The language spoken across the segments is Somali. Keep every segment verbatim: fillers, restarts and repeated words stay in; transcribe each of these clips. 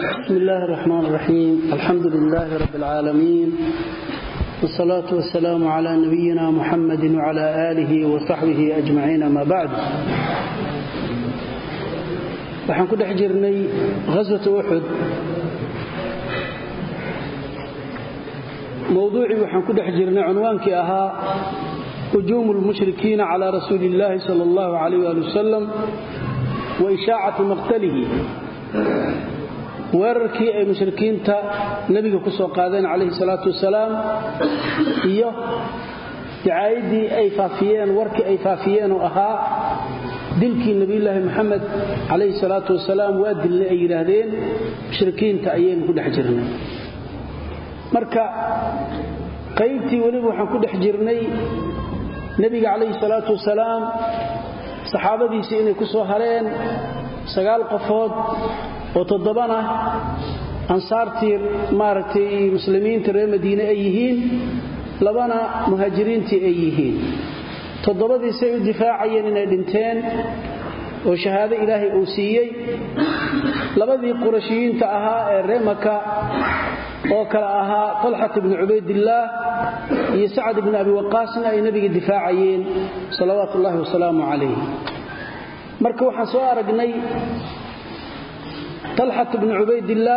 بسم الله الرحمن الرحيم الحمد لله رب العالمين والصلاة والسلام على نبينا محمد وعلى آله وصحبه أجمعين ما بعد waxaan ku dhex jirnay ghazwat Uhud mawduuci waxaan ku dhex jirnay cinwaankii ahaa هجوم المشركين على رسول الله صلى الله عليه وسلم وإشاعة مقتله weerarkii ay mushrikiinta nabiga ku soo qaadeen calayhi salaatu wasalaam iyo dicaayadii ay faafiyeen warkii ay faafiyeen oo ahaa dilkii nabiyullaahi maxamed calayhi salaatu wasalaam waa dilay ay yiraahdeen mushrikiinta ayeen ku dhex jirnay marka qaybtii waliba waxaan ku dhex jirnay nabiga calayhi salaatu wasalaam saxaabadiisii inay ku soo hareen sagaal qofood oo todobana ansaartii maartay muslimiinta reer Madiina ay yihiin labana muhaajiriintii ay yihiin todobadii say u difaacayeen inay dhinteen oo shahaado ilaahay uu siiyay labadii qurashiyiinta ahaa ee reer Makka oo kala ahaa Talha ibn Ubaydillah iyo Sa'd ibn Abi Waqqas ay nabiga difaacayeen salawaatullaahi wa salaamu alayhi marka waxaan soo aragnay Talha ibn Ubaydillah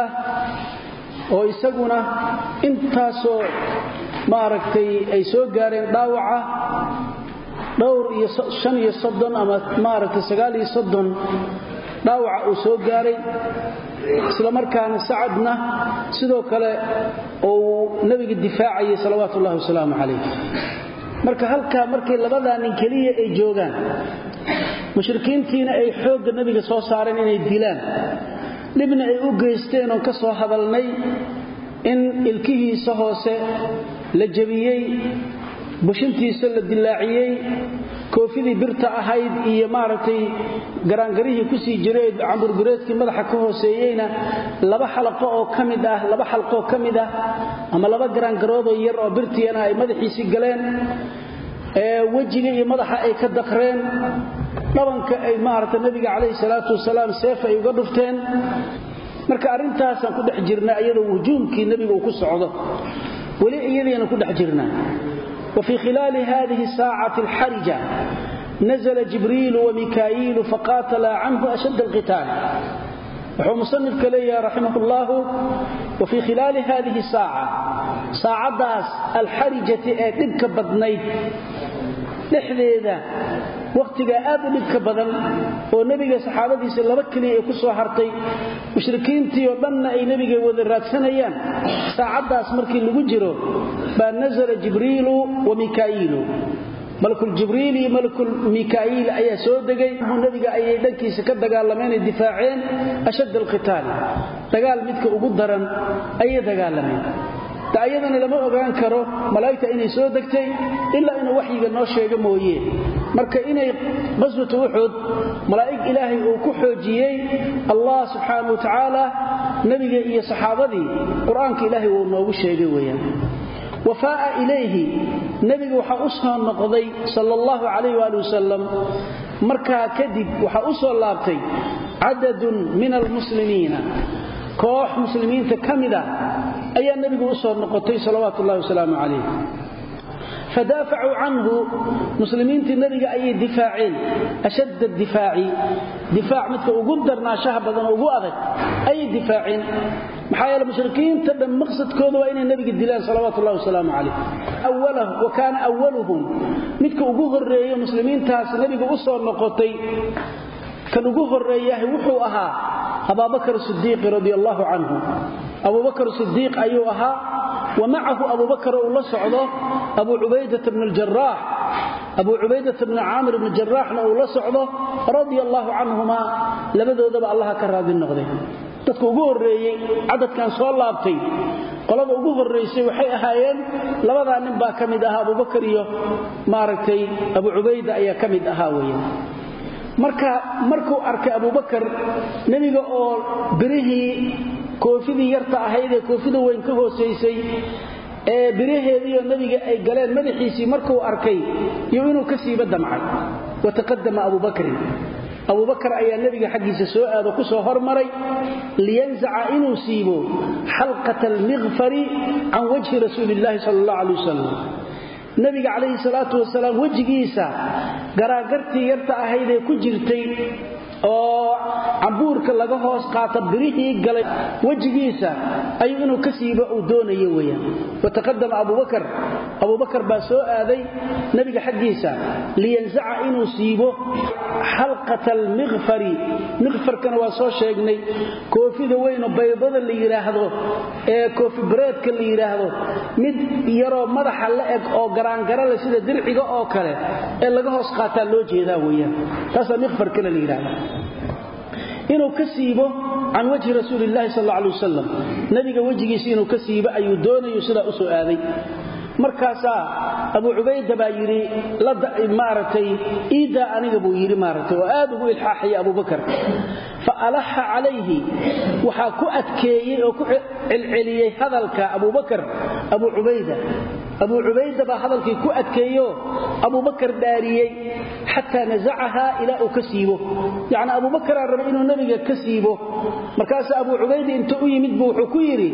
oo isaguna intaasoo maaragtay ay soo gaareen dhaawaca dhowr iyo shan iyo soddon ama maaragtay sagaal iyo soddon dhaawaca uu soo gaaray isla markaana Sa'dna sidoo kale oo nabiga difaacayay salawaatullaahi wa salaamu alayhi marka halka markay labadan nin kaliya ay joogaan mushrikiintiina ay xoog nabiga soo saareen inay dilaan dibna ay u geysteen oo ka soo hadalnay in ilkihiisa hoose la jabiyay bushintiisa la dilaaciyay koofidii birta ahayd iyo maaragtay garaangarihii ku sii jiray camburgureedkii madaxa ka hooseeyayna laba xalqo oo kamid ah laba xalqo kamid ah ama laba garaangarood oo yar oo birtiina ay madaxiisi galeen ee wajiga iyo madaxa ay ka daqreen dhabanka ay maarta nabiga calayhi salaatu wasalaam seef ay uga dhufteen marka arintaas aan ku dhex jirnaa iyadoo hujuumkii nabiga uu ku socdo wali iyadana ku dhex jirnaa وفي خلال هذه الساعة الحرجة نزل جبريل وميكائيل فقاتلا عنه أشد القتال وهو مصنف كليه رحمه الله وفي خلال هذه الساعة ساعة داس الحرجة ادبك بدنيد dhexdeeda waqtiga aad u dhibka badan oo nabiga saxaabadiisa laba kaliya ay ku soo hartay mushrikiintii oo dhanna ay nabiga wada raadsanayaan saacadaas markii lagu jiro baa nazala jibriil wa mikaa'il malakul jibriil iyo malakul mikaa'il ayaa soo degay nabiga ay dhankiisa ka dagaalameen difaaceen ashad alqitaal dagaal midka ugu daran ay dagaalameen taayadana lama ogaan karo malaa'ikta inay soo degtay illa inuu waxyiga noo sheego mooyee marka inay qaswatu Uhud malaa'ik ilaahay uu ku xoojiyay Allah subhanahu wa ta'ala nabiga iyo saxaabadii quraanka ilaahay uu noogu sheegay weeyaan wafaa ilayhi nabiga waxa uu soo noqday sallallahu alayhi wa sallam marka kadib waxa uu soo laabtay adadun min almuslimiina koox muslimiinta kamida ayaa nabigu u soo noqotay salawaatullaahi wa salaamu alayhi fadafa'u anhu muslimiinta nabiga ay difaaceen ashad ad-difaa'i difaac midka ugu darnaashaha badan ugu adag ay difaaceen maxaa yeelay mushrikiinta dhan maqsadkoodu waa inay nabiga dilaan salawaatullaahi wa salaamu alayhi awwalahu wa kana awwaluhum midka ugu horeeyay muslimiintaas nabiga u soo noqotay kan ugu horeeyay wuxuu ahaa Abu Bakr as-Siddiq radiyallahu anhu Abu Bakr as-Siddiq ayuu ahaa ومعه أبو بكر الله سعده أبو عبيدة بن الجراح أبو عبيدة بن عامر بن الجراح الله سعده رضي الله عنهما لبدأ ذبع الله كراد النغذي تذكو أقول الرئي عدد كان صلى الله عليه قلت أقول الرئيسي وحي أهايين لبدأ نبا كمد أها أبو بكر ماركتي أبو عبيدة أي كمد أهاوين marka markuu arkay Abu Bakar nabiga oo birihii koofidii yarta ahayd ee koofida weyn ka hooseysay ee biraheedii nabiga ay galeen madaxiisii markuu arkay iyo inuu ka siiba damcay wa taqaddama Abu Bakr Abu Bakar ayaa nabiga xaqiisa soo aado ku soo hormaray liyanza'a inuu siibo halqata al-mighfari an wajhi rasuulillaah sallallahu alayhi wasallam nabiga alayhi salatu wasalaam wajigiisa garaagartii yarta ahayd ee ku jirtay oo ambuurka laga hoos qaata birihii galay wajigiisa ayuu inuu ka siibo uu doonayo weeyaan wataqaddama Abu Bakar Abu Bakar baa soo aaday nabiga xaqiisa liyanza'a inuu siibo halqata al-mighfari mighfarkana waa soo sheegnay koofida weyn oo baydada la yiraahdo ee koofi breedka la yiraahdo mid yaro madaxa la eg oo garaan garale sida dirciga oo kale ee laga hoos qaata loo jeedaa weeyaan taas mighfarka la yiraahdo inuu ka siibo aan wajhi rasuulillaah sallallahu alayhi wasallam nabiga wajigiisa inuu ka siibo ayuu doonayo sida u soo aaday markaasa Abu Ubayda baa yiri la maaratay ida aniga buu yiri maaratay oo aad ugu ilxaaxay Abu Bakar fa alaha alayhi waxa ku adkeeyay oo ku cilciliyay hadalka Abu Bakar Abu Ubayda Abu Ubayda baa hadalkii ku adkeeyo Abu Bakar daariyay hatta nazacaha ila ukasibo yaani Abu Bakar rabay inuu nabiga ka siibo markaas Abu Ubayda inta u yimid buu wuxuu ku yiri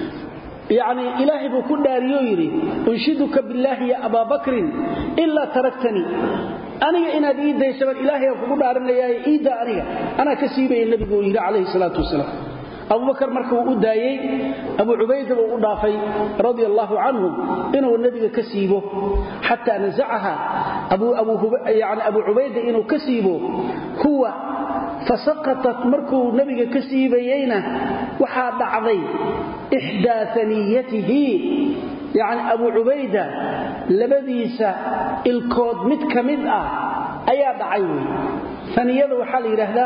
يعني إلهي بكل داريو يري أنشدك بالله يا أبا بكر إلا تركتني أنا إن إيدا يسمى إلهي بكل دارنا يا إيدا أنا أنا كسيبه النبي يري عليه الصلاة والسلام أبو بكر مركب أدايي أبو عبيدة وأضافي رضي الله عنه إنه النبي كسيبه حتى نزعها أبو أبو يعني أبو عبيدة إنه كسيبه هو فسقطت مركو النبي كسيبيينه وحاد عضي إحدى ثنيته يعني أبو عبيدة لبديسة الكود متكمدة أياد عيوي ثنيته وحالي رهلا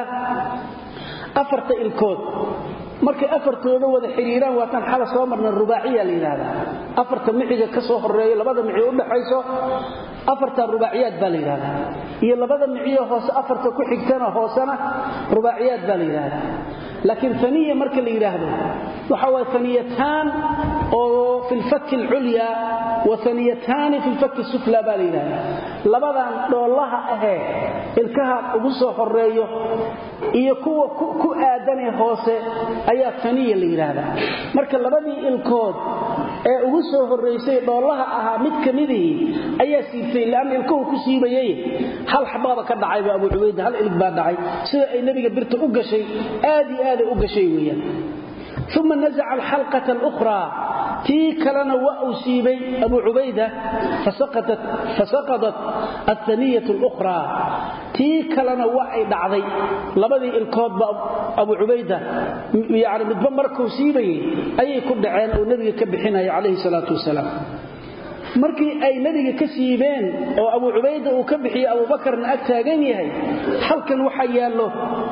أفرت الكود markay afartooda wada xiriiraan waa tan xala soo marna rubaaciya la yiraahdaa afarta mixiga ka soo horeeyo labada mixi u dhaxayso afarta rubaaciyad baa la yiraahdaa iyo labada mixiga hoos afarta ku xigtana hoosana rubaaciyad baa la yiraahdaa laakiin thaniya marka la yiraahdo waxa waa thaniyatan oo fil fakk al ulya wa thaniyatan fil fakk al sufla baa la yiraahdaa labadan dhoolaha ah ilkaha ugu soo horeeyo iyo kuwa ku aadanay hoose ayaa thaniya la yiraahdaa marka labadii ilkood ee ugu soo horeysay dhoolaha ahaa mid kamidii ayaa siibtay laan ilkuhu ku siibayay hal xababa ka dhacay Abu Ubayda hal ilk baa dhacay sida ay nabiga birta u gashay aadi aad u gashay weeyaan ثم نزع الحلقة الأخرى تي كلنا وأصيبي أبو عبيدة فسقطت فسقطت الثانية الأخرى تي كلنا وعي دعضي لبدي الكوب أبو عبيدة يعني مدبمرك وصيبي أي كل عين أو نبي كبحنا عليه الصلاة والسلام markii ay nabiga ka siibeen oo Abu Ubayda uu ka bixiyo Abu Bakarna ag taagan yahay halkan waxa yaalo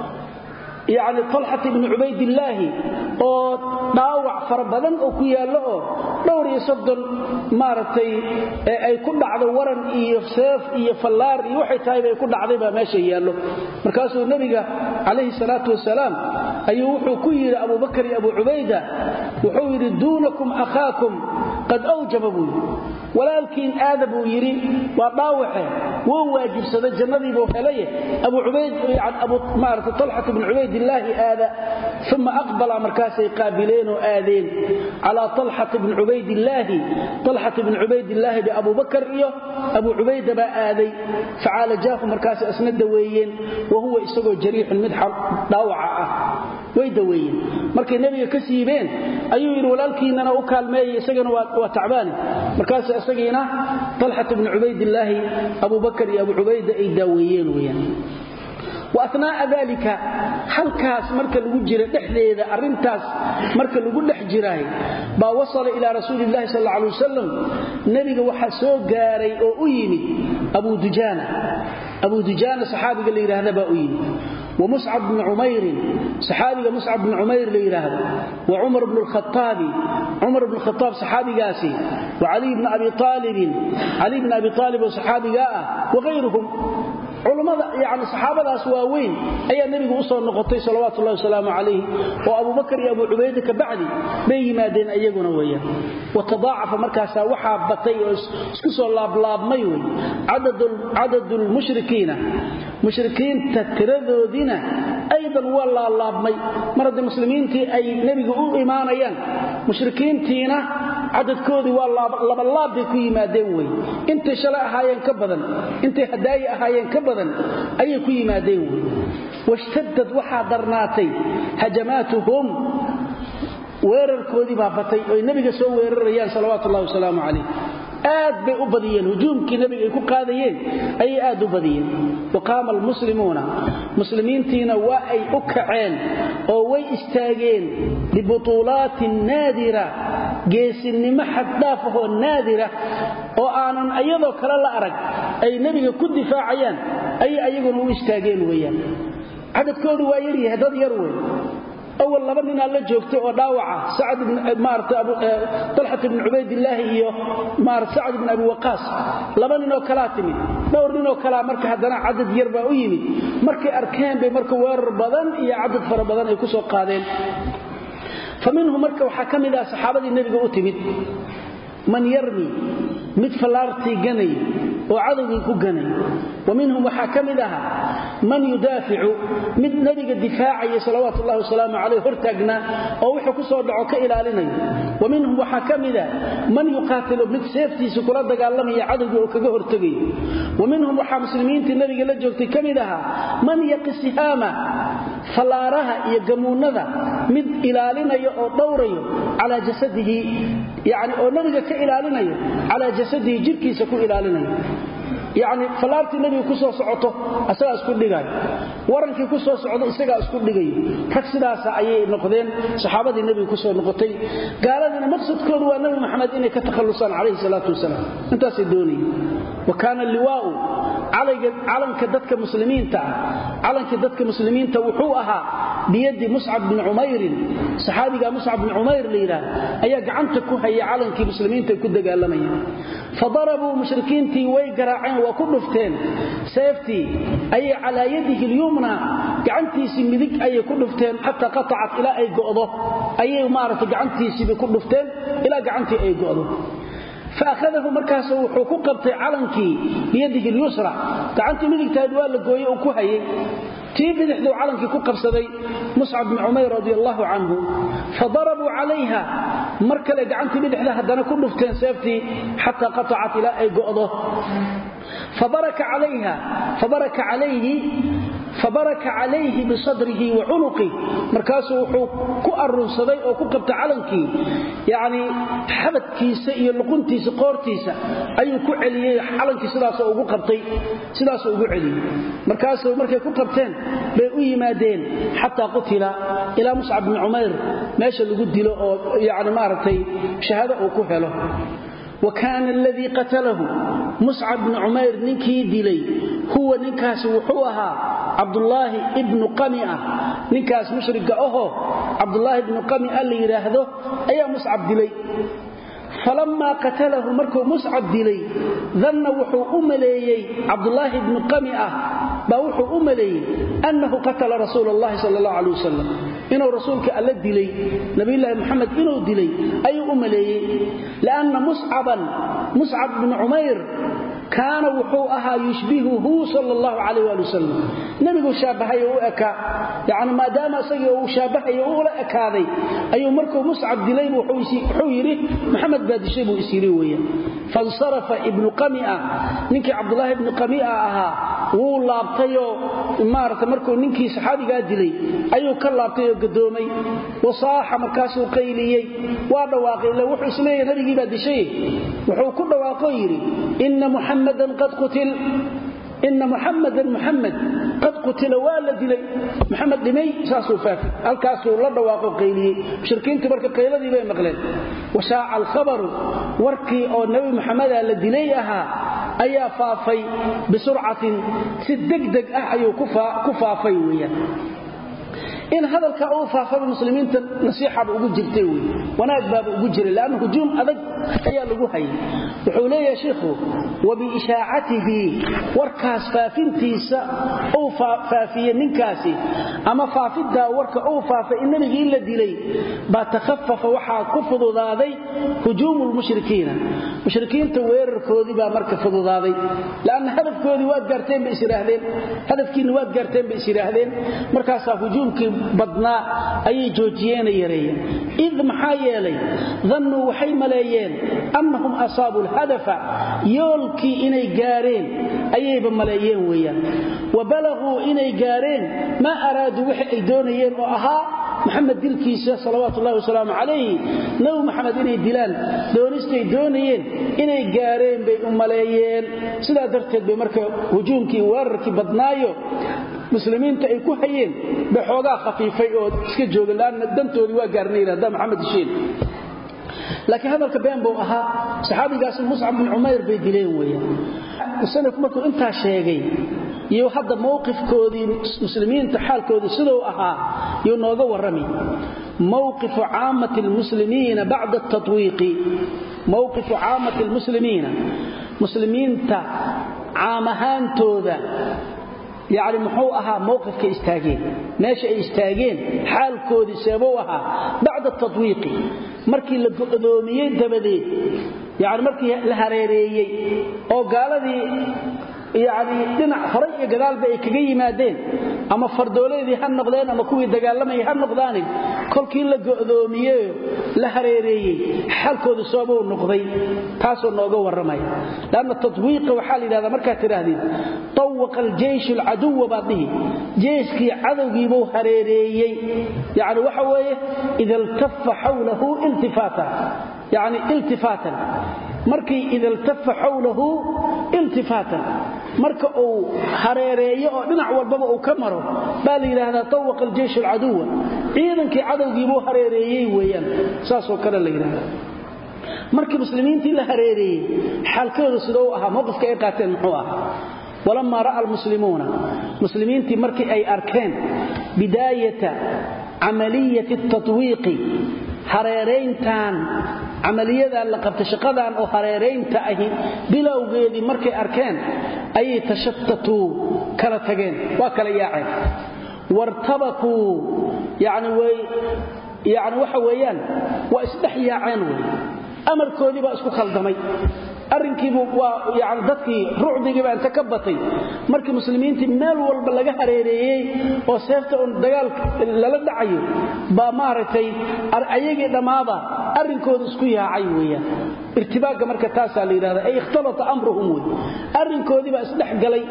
يعني طلحة بن عبيد الله oo dhaawac farabadan oo ku yaalo oo dhowr iyo soddon maaratay ay ku dhacdo waran iyo seef iyo fallaar iyo waxay tahay ay ku dhacday ba meesha yaalo markaas uu nabiga kaleey salaatu wasalaam ayuu wuxuu ku yiri Abu Bakar iyo Abu Ubayda wuxuu yiri duunakum akhaakum qad awjabu walaalkiin aadabu yiri waa dhaawace wuu waajibsaday jannadii buu helay Abu Ubayd yani Abu maaratay Talha ibn Ubayd الله آذى ثم أقبل مركاسي قابلين وآذين على طلحة بن عبيد الله طلحة بن عبيد الله بأبو بكر إيه أبو عبيد بآذي فعالجاه مركاسي أسند دويين وهو إساقو جريح المدحر ضوعة ويدويين مركي النبي كسيبين أيوه الولالكي إننا أكال ماي إساقنا وتعبان مركاسي أساقنا طلحة بن عبيد الله أبو بكر أبو عبيد إيه دويين ويان وأثناء ذلك حلقاس مركا لغو جيره دخليده arrintaas marka lagu dhex jiray ba wasal ila rasuulillaah sallallahu alayhi wasallam nabiga waxa soo gaaray oo u yimid Abu Dujana Abu Dujana saxaabiga la yiraahdo ba u yimid wa Mus'ab ibn Umayr saxaabiga Mus'ab ibn Umayr la yiraahdo wa Umar ibn al-Khattab Umar ibn al-Khattab saxaabigaasi wa Ali ibn Abi Talib Ali ibn Abi Talib saxaabiga wa غيرهم culimada yaani saxaabadaas waaweyn ayaa nabiga u soo noqotay sallallahu alayhi wasallam alayhi oo Abu Bakar iyo Abu Ubayda ka bacdi bay yimaadeen ayaguna weeyaan watadaafa markaas waxa batay oo isku soo laablaabmay way adadul adadul mushrikiina mushrikiinta tiradoodina aydan wala laabmay marada muslimiintii ay nabiga u iimaanayaan mushrikiintiina adadkoodii waa laba laab bay ku yimaadeen way inta shala ahaayeen ka badan inta hadaaya ahaayeen ka badan ayay ku yimaadeen way washtadad waxa darnaatay hajamaatuhum weerarkoodii baa batay oo nabiga soo weerarayaan sallallahu alayhi wasallam aad bay u badiyeen hujuumkii nabiga ay ku qaadayeen ay aad u badiyeen waqaama almuslimuuna muslimiintiina waa ay u kaceen oo way istaageen libutulaatin naadira geesinimo xaddaaf oo naadira oo aanan ayadoo kala la arag ay nabiga ku difaacayaan ay ayaguna u istaageen weeyaan cadadkoodu waa yar yahay dad yar weey أول لبن من الله جوكته وداوعة سعد بن مارت أبو طلحة بن عبيد الله إياه مارت سعد بن أبي وقاص لبن إنه كلاتمي دور إنه كلام مركه هذنا عدد يربع ويمي مركه أركان بمركه وار بدن إيا عدد فر بدن يكسو قادين فمنهم مركه وحكم إلى صحابة النبي أتمد من يرمي مدفلارتي جني وعدد كجني ومنهم وحكم لها من يدافع من نبي الدفاع صلوات الله وسلامه عليه هرتقنا أو وحكو سو دعو كإلالنا ومنهم وحكم لها من يقاتل من سيفتي سكرات قال لهم يا عدد وكجه هرتقي ومنهم وحا مسلمين النبي قال جوتي كم لها من يقي سهامه فلارها يجمونها من إلالنا أو دوري على جسده يعني أو نبي كإلالنا على جسده جركي سكو إلالنا يعني فلارتي النبي كسو سعوته اسا اسكو دغاي ورنكي كسو سعوده اسا اسكو دغاي رك sidaas ayay noqdeen saxaabadii nabiga ku soo noqotay gaaladina maqsadkoodu waa nabi maxamed inay ka takhalusan alayhi salatu wasalaam intaas doonay وكان اللواء calanka dadka muslimiinta calanka dadka muslimiinta wuxuu ahaa biyadi Mus'ab bin Umayr saxaabiga Mus'ab bin Umayr leeyahay ayaa gacanta ku hayay calankii muslimiinta ku dagaalamayeen fadarabu mushrikiintii way garaaceen waa ku dhufteen seefti ay ala yadihi al-yumna gacantiisi midig ay ku dhufteen hatta qata'at ila ay go'do ay maartay gacantiisi ku dhufteen ila gacantii ay go'do فأخذه مركز وحكو قبطي علنكي بيده اليسرى كعنتي مدك تادوا لقوي وكوهي تيب نحدو علنكي كو قبصدي مصعب بن عمير رضي الله عنه فضربوا عليها مركز كعنتي مدك هدنا كله في تنسافتي حتى قطعت إلى أي قؤضه فبرك عليها فبرك عليه فبرك عليه بصدره وعنقه مركاسه وحو كأرنصدي أو كقبت علنكي يعني حبتكيسة إيا لقنتيسة قورتيسة أي كعلي علنكي سلاسة أو كقبتي سلاسة أو كعلي مركاسه ومركا كقبتين بيقوي مادين حتى قتل إلى مصعب بن عمير ماشا اللي قد له يعني مارتي شهادة أو كفله وكان الذي قتله مصعب بن عمير نكي دلي هو نكاس وحوها عبد الله ابن قمئة نكاس مشرق أهو عبد الله ابن قمئة اللي يراهده أي مصعب دلي فلما قتله مركو مصعب دلي ظن وحو أمليي عبد الله ابن قمئة بوحو أمليي أنه قتل رسول الله صلى الله عليه وسلم إنه رسولك ألا دلي نبي الله محمد إنه دلي أي أمليي لأن مصعبا مصعب بن عمير كان وحوءها يشبهه صلى الله عليه وسلم نبي شابهه وأكا يعني ما دام سيئه شابهه وأكا ذي أي مركو مصعب دلي وحويره محمد باد شيبه إسيريوية فانصرف ابن قمئة نكي عبد الله ابن قمئة أها وولابطيو مارة مركو نكي صحابي قادلي أيو كاللابطيو قدومي وصاح مركاسو قيليي وادواقي لو وحو اسميه نبي باد شيء وحو كل واقيري إن محمد محمدا قد قتل إن محمدا محمد قد قتل والد لي محمد دمي ساسو فاكر الكاسو الله دواقو قيلي مشركين تبارك قيلة دي بي مقلين وشاع الخبر وركي أو النبي محمد الذي ليها أي فافي بسرعة سدق دق أحيو كفا كفا فيويا in hadalka uu faafado muslimiinta nasiixa ugu jirtay way wanaag baab ugu jiray laana hujuum adag ayaa lagu hayay wuxuu leeyahay sheekhu wabi ishaa'atihi warkaas faafintiisa oo faafiye ninkaasi ama faafida warka oo faafa in nabiga la dilay ba takhaffafa waxa ku fududaaday hujuumul mushrikiina mushrikiinta weerarkoodii ba marka fududaaday laana hadafkoodii waa gaarteen bay isiraahdeen hadafkiina waa gaarteen bay isiraahdeen markaas hujuumkii badnaa ayay joojiyeen yareeyeen id maxaa yeelay dhannu waxay maleeyeen annahum asaabul hadafa yoolkii inay gaareen ayayba maleeyeen weeyaan wabalagu inay gaareen ma araadu wixii ay doonayeen oo ahaa محمد dilkiisa salawaatu allah wasalaamu alayhi nabi maxamed inay dilaan doonistay doonayeen inay gaareen bay u maleeyeen sida darteed bay marka hujuumkii weerarkii badnaayo muslimiinta ay ku hayeen baxoogaa khafiifay oo iska joogan laana dantoodii waa gaarnay hada maxamed sheen laakiin hadalka been buu ahaa saxaabigaas Mus'ab bin Umayr bay dileen weeyaan sanadku markuu inta sheegay iyo hadda mowqifkoodii muslimiinta xaalkooda sidoo ahaa iyo nooga warami موقف عامة المسلمين بعد التطويق موقف عامة المسلمين مسلمين تا عامهان تودا يعني محوءها موقف كإستاجين ماشي إستاجين حال كودي سابوها بعد التطويق مركي لقدوميين تبديد يعني مركي لهريريي أو قال دي يعني دنا فرق جدال بأي كجي مادين أما فردولي ذي هالنقدان أما كوي دجالما يهالنقدان كل كيل لجؤذومية لهريري حال كود الصابو النقدي تاسو النوجو والرماي لأن التطويق وحال هذا مركز تراهدي طوق الجيش العدو بعضه جيش كي عدو جيبو هريري يعني وحويه إذا التف حوله التفاتا يعني التفاتا markii idil التف حوله التفاتا marka uu hareereeyo oo dhinac walba uu ka maro baa la yiraahdaa tawq al-jaysh al-aduw ciidankii cadawgii buu hareereeyay weeyaan saas oo kale la yiraahdaa markii muslimiintii la hareereeyay xalkooda sidoo ahaa mowqifka ay qaateen muxuu ahaa ولما راى المسلمون مسلمين markii ay arkeen bidaayata amaliyat at-tatwiq hareereyntan amaliyada la qabta shaqadan oo hareereynta ahi bilowgeedii markay arkeen ay tashattatu kala tageen waa kala yaaceen wartabaku yaani way yaani waxa weeyaan waa isdhaxyaaceen way amarkoodii baa isku khaldamay arrinkiibu waa yaani dadkii ruucdigii baa inta ka batay markii muslimiintii meel walba laga hareereeyay oo seefta oo dagaal lala dhacayo ba maaratay ayagii dhamaaba arrinkooda isku yaacay weeyaan irtibaaga marka taas la yiraahdo ay ikhtalata amruhum way arrinkoodii baa isdhex galay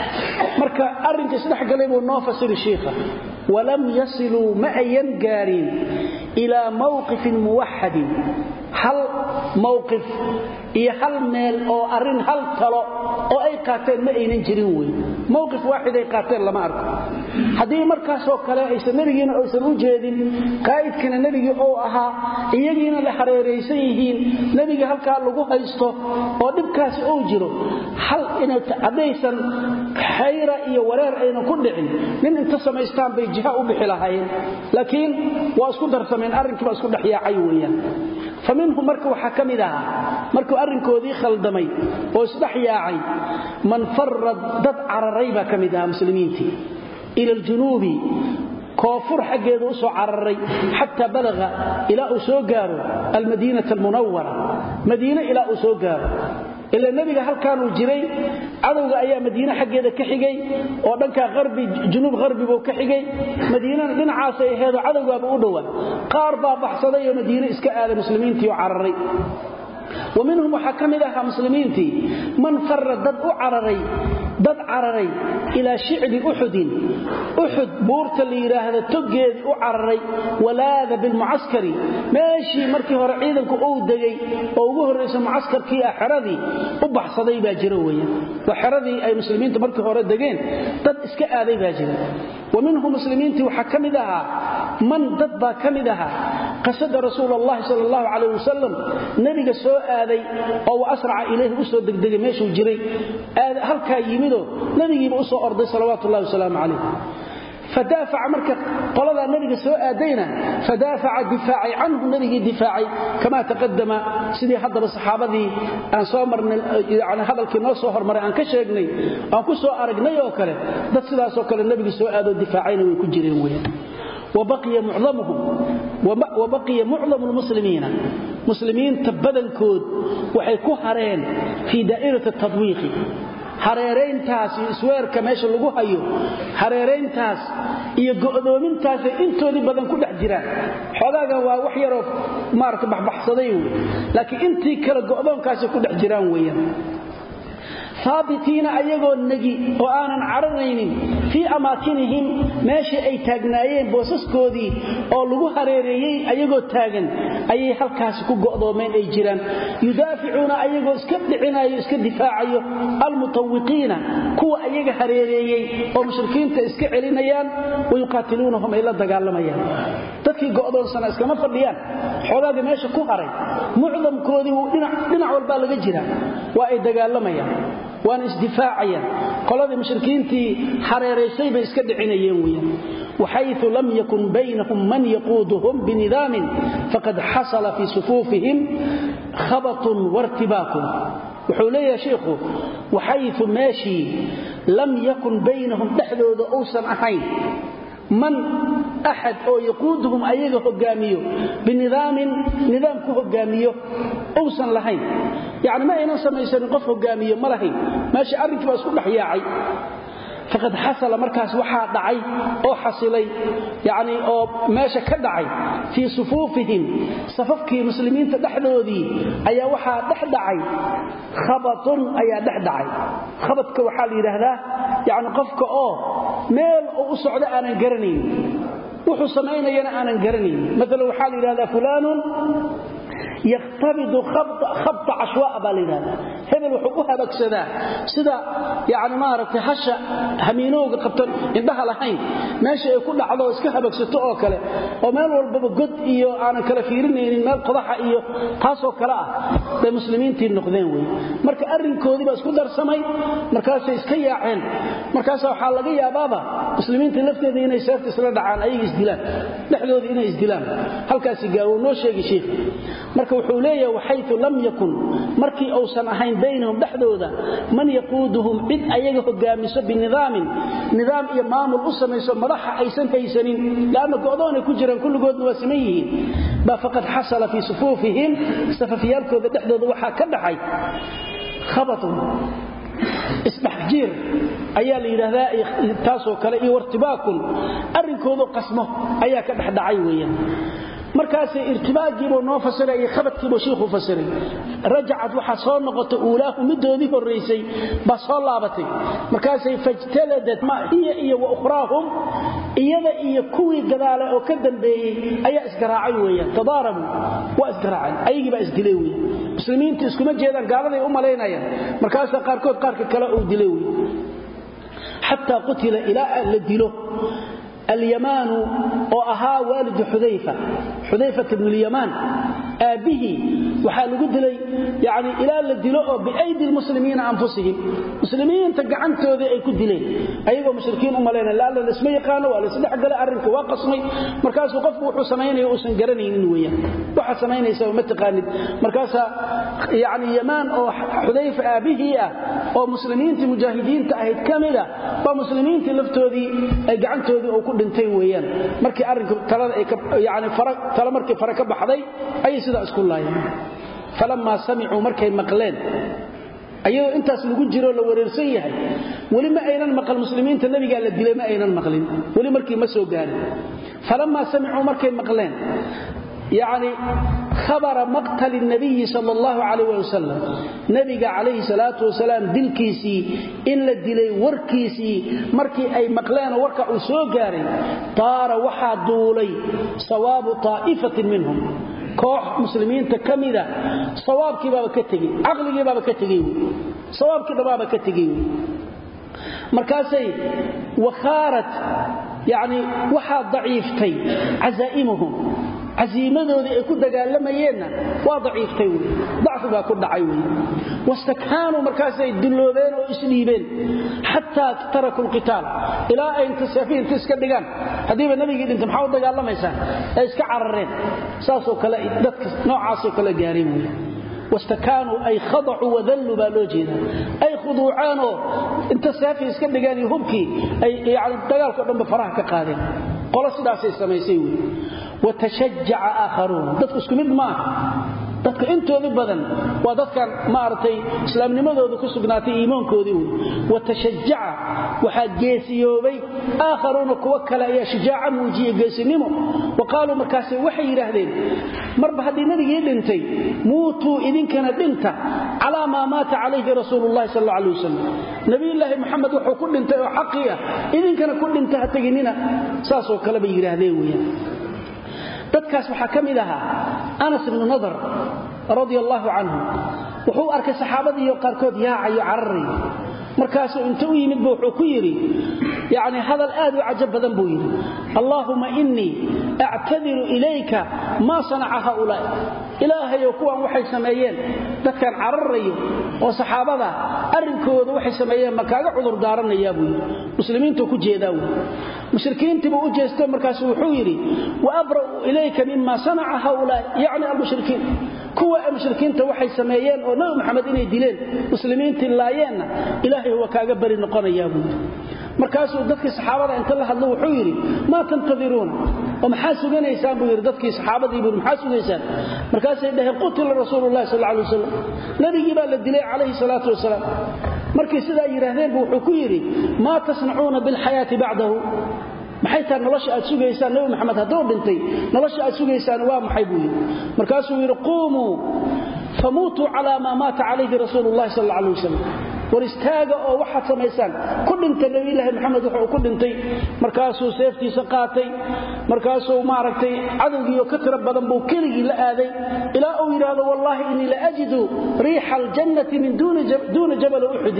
marka arrinka isdhex galay buu noo fasir sheekha walam yasilu ma ayan gaarin ila mawqif muwahhid hal mawqif iyo hal meel oo arin hal talo oo ay qaateen ma aynan jirin way mawqif waahid ay qaateen lama arko hadii markaas oo kale ay nabigeena oo san u jeedin qaa'idkina nabiga oo ahaa iyagiina la hareereysan yihiin nabiga halka lagu haysto oo dibkaas oo jiro hal inay adeysan khayra iyo wareer ayna ku dhicin nin inta sameystaan bay jiha u bixi lahaayeen laakiin waa isku darsameen arrinkii waa isku dhaxyaacay weeyaan فمنهم مركو حكمها مركو أرنكودي خلدمي واسدحياعي من فرد ضد عرريبا كمدها مسلمينتي إلى الجنوب كوفر حقه أسو عرري حتى بلغ إلى أسوغار المدينة المنورة مدينة إلى أسوغار إلا النبي هل كانوا جري عدوغا أيام مدينة حقه كحيقي ودنكا غربي جنوب غربي بو كحيقي مدينة لن عاسي هذا عدوغا بأودوا قاربا بحصدي مدينة إسكاء المسلمين تيو عرري ومنهم حكم لها مسلمين تي من فرد ضد عرري ضد عرري إلى شعب أحد أحد بورت اللي هذا تجد أعرري ولاذ بالمعسكري ماشي مركي هرعيدا كأودجي أو جه رئيس المعسكر كي أحرذي وبح صدي باجروية وحرذي أي مسلمين تمركي هرعيدين ضد إسكاء ذي باجر ومنهم مسلمين تي وحكم لها من ضد كم لها قصد رسول الله صلى الله عليه وسلم نبي سوء ذي أو أسرع إليه أسود دقدق ماشي وجري هل كايمينه نبي يبقى أرض صلوات الله وسلام عليه فدافع مركه قلدا النبي سو ادينا فدافع دفاعي عنه النبي دفاعي كما تقدم سيدي حضر الصحابه ان سو مرن يعني hadalkii noo soo hormaray aan ka sheegnay aan ku soo aragnay oo kale dad sidaas oo kale nabiga soo aado difaacayna way ku jireen weeyaan وبقي معظمهم وبقي معظم المسلمين مسلمين تبدن كود waxay ku hareen في دائره التطبيق hareereyntaas isweerka meesha lagu hayo hareereyntaas iyo go'doomintaas intoodii badan ku dhex jiraan xogaaga waa wax yar oo maarka baxbaxsaday laakiin intii kala go'doonkaas ku dhex jiraan weeyaan ثابتين ايغو نغي oo aanan caranaynin fi amaakinihim meeshii ay taagnaayeen boosaskoodii oo lagu hareereeyay ayagoo taagan ayay halkaas ku go'doomeen ay jiraan yudaaficuuna ayagoo iska dhicinayo iska difaacayo almutawqiina kuwa ayaga hareereeyay oo mushrikiinta iska celinayaan way qatiluunahum ila dagaalamayaan dadkii go'doonsana iskama fadhiyaan xogaaga meesha ku haray mucdamkoodii dhinac dhinac walba laga jira waa ay dagaalamayaan وان اسدفاعيا قلده مشركينتي حريريسay bay iska dhicinayeen weeyaan وحيث لم يكن بينهم من يقودهم بنظام فقد حصل في صفوفهم خبط وارتباك وحولي يا شيخ وحيث ماشي لم يكن بينهم دحدود اوسن احين من أحد أو يقودهم أيضا هجاميه بنظام نظام كهجاميه أوصل لهين يعني ما ينسى ما يسنقف هجاميه ما لهين ماشي أرنك بأسكول حياعي فقد حصل مركز وحا دعي أو حصلي يعني أو ماشي كدعي في صفوفهم صففكي مسلمين تدحدوا ذي أي وحا دحدعي خبط أي دحدعي خبطك وحالي لهذا يعني قفك أو ميل أو صعد أنا قرنين وحو سمعين أنا قرنين مثلا وحالي لهذا فلان يختبض خبط خبط عشواء بالنا هبل وحقوها بكسدا سدا يعني ما رتي حشا همينوق قبطن indhaha lahayn meesha ay ku dhacdo iska habagsato oo kale oo meel walba god iyo aan kala fiirinaynin meel qodaxa iyo taas oo kale ah ay muslimiintii noqdeen way marka arinkoodii ba isku darsamay markaas ay iska yaaceen markaas waxa laga yaabaaba muslimiintii lafteeda inay seerta isla dhacaan ay isdilaan dhaxdoodii inay isdilaan halkaas gaawo noo sheegay sheekh marka wuxuu leeyahay waxaytu lam yakun markii uusan ahayn baynahum dhaxdooda man yaquuduhum cid ayaga hogaamiso binidaamin nidaam iyo maamul u sameeyso madaxa aysan haysanin laana go'doon ku jiraan kulligood waa sameeyeen ba faqad hasala fi sufufihim safafiyalkooda dhaxdooda waxa ka dhaxay khabatun isbahjir ayaa la yiraahdaa taasoo kale iyo wartibaakun arinkooda qasmo ayaa ka dhaxdhacay weeyaan markaas irtibaagiibo noo fasiray khabadkiibo sheekhu fasiray rajacad waxa soo noqotay uulaahu midoodii horeysay ba soo laabatay markaas ay fajtaladat ma hiya iyo wa ukhraahum iyada iyo kuwii gadaale oo ka dambeeyay ayaa isgaraacay weeyaan tadaarabu wa isgaraacay ayagiiba isdilay weeyaan muslimiintu iskuma jeedaan gaaladay u maleynayaan markaas qaarkood qaarka kale oo dilay weeyaan hatta qutila ila al-dilo اليمان وأها والد حذيفة حذيفة بن اليمان آبه وحال قدلي يعني إلى الدلاء بأيدي المسلمين أنفسهم مسلمين تقعنتوا ذي أي كدلي أيها مشركين أمالينا لا لا الاسمي قانوا ولا سلح قال أرنك واقصمي مركز وقف وحسمين يؤسن قرنين نويا وحسمين يسوي متقاند مركز يعني يمان أو حذيفة آبه أو مسلمين مجاهدين تأهد كاملة ومسلمين تلفتوا ذي قعنتوا ذي أو dhintay weeyaan markii arinku talada ay yaani faraq tala markii faraq ka baxday ay sida isku laayeen falamma sami'u markay maqleen ayuu intaas lagu jiro la wareersan yahay wali ma aynan maqal muslimiinta nabiga la dilay ma aynan maqlin wali markii ma soo gaarin falamma sami'u markay maqleen يعني خبر مقتل النبي صلى الله عليه وسلم نبي عليه الصلاة والسلام دلكيسي إن لدلي وركيسي مركي أي مقلان وركع سوغاري طار وحد دولي صواب طائفة منهم كوح مسلمين تكملة صواب كبابا كتغي عقل كبابا كتغي صواب كبابا كتغي مركاسي وخارت يعني وحد ضعيفتي عزائمهم عزيمتهم يكون دقالميين وضعيف تيوي ضعف باكو دعيوي واستكانوا مركز الدلوبين وإسليبين حتى تركوا القتال إلى أن تسافين تسكدقان هذه النبي قال أنت محاول دقالميسان اسك عررين ساسو كلا نوع عاسو كلا جاريموي واستكانوا أي خضعوا وذلوا بالوجهنا أي خضوعانوا انت سافي اسكدقاني هبكي أي يعني دقالك أدن بفرح كقادم قول سداسي السميسيوي وتشجع آخرون dadku isku mid ma dadka intooda badan waa dadkan maartay islaamnimadooda ku sugnaatay iimaankoodii wa tashajja waxa geesiyoobay آخرون kuwa kale ayaa shujaaca muujiye geesinimo waqaalu markaas waxay yiraahdeen marba hadii nabigii dhintay muutu idinkana dhinta ala ma maata alayhi rasuulullah sallallahu alayhi wasallam nabi ilaahi maxamed wuxuu ku dhintay oo xaqiya idinkana ku dhinta ha taginina saas oo kale bay yiraahdeen weeyaan dadkaas waxa kamid aha Anas ibn Nadr radiyallahu anhu wuxuu arkay saxaabadii iyo qaarkood yaacayo carari markaasuu inta u yimid buu wuxuu ku yiri yaani hadal aad u cajab badan buu yiri Allahumma inni a'tadiru ilayka ma sana'a haula ilaahayo kuwan waxay sameeyeen dadkan cararayo oo saxaabada arinkooda waxay sameeyeen ma kaaga cudur daaranaya buu muslimiintu ku jeedaa mushrikiintu buu u jeestay markaas wuxuu yiri wa abra'u ilayka mimma sana'a haula yaani al-mushrikiin kuwa mushrikiinta waxay sameeyeen oo nabi maxamed inay dileen muslimiinta laayeen ilaahay huwa kaaga bari noqonaya buu markaasuu dadkii saxaabada inta la hadlo wuxuu yiri ma tantadiruun oo maxaa suganaysan buu yiri dadkii saxaabadii buu maxaa suganaysan markaasay dhahay qutil rasuulullah sallallahu alayhi wasallam nabigi baa la dilay alayhi salatu wasalaam markii sidaa yiraahdeen buu wuxuu ku yiri ma tasnauna bil hayati ba'dahu maxay taa nolosha aad sugaysaan nabi maxamed hadoo dhintay nolosha aad sugaysaan waa maxay buu yiri markaasuu yiri qumu famutu ala ma maata alayhi rasuulullah sallallahu alayhi wasallam waristaaga oo waxa sameeysan ku dhintay nabi ilaahi maxamed wuxuu ku dhintay markaasuu seeftiisa qaatay markaasuu maaragtay cadowgiyo ka tira badan buu keligi la aaday ila uu yiraahdo wallahi inni la ajidu riiha aljannati min dun dun jabal uhud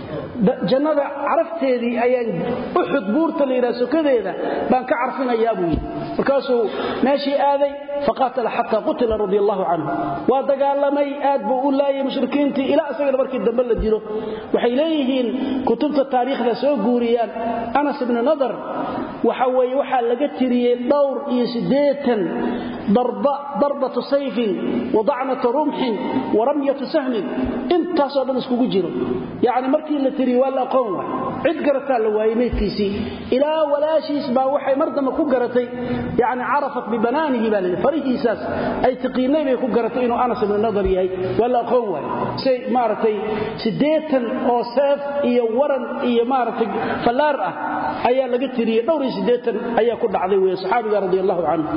jannada arafteedii ayaan uhud buurta leeyahay sokadeeda baan ka carfinayaa buu markaasuu meeshii aaday faqatala hatta qutila radiyallahu anhu wa dagaalamay aad buu u laayay mushrikiinta ila asaga markii dambe la dilo waxay leeyihiin kutubta taariikhda soo guuriyaan Anas ibn Nadr waxa way waxa laga tiriyay dhowr iyo sideetan darba darbatu sayfin wada'natu rumhin wa ramyatu sahmin inta soo dhan isku jiro yaani markii la tiriyay wala aqoon wax cid garata la waayay meedkiisi ila walaashiis baa waxay mardama ku garatay yaani arafat bi bananihi bal farihiisas ay taqiinay bay ku garatay inuu Anas ibn Nadr yahay wala aqoon wax say maaratay sideetan oo seef iyo waran iyo maaratay falaar ah ayaa laga tiriyay dhowr iyo sideetan ayaa ku dhacday weey saxaabiga radiyallahu anhu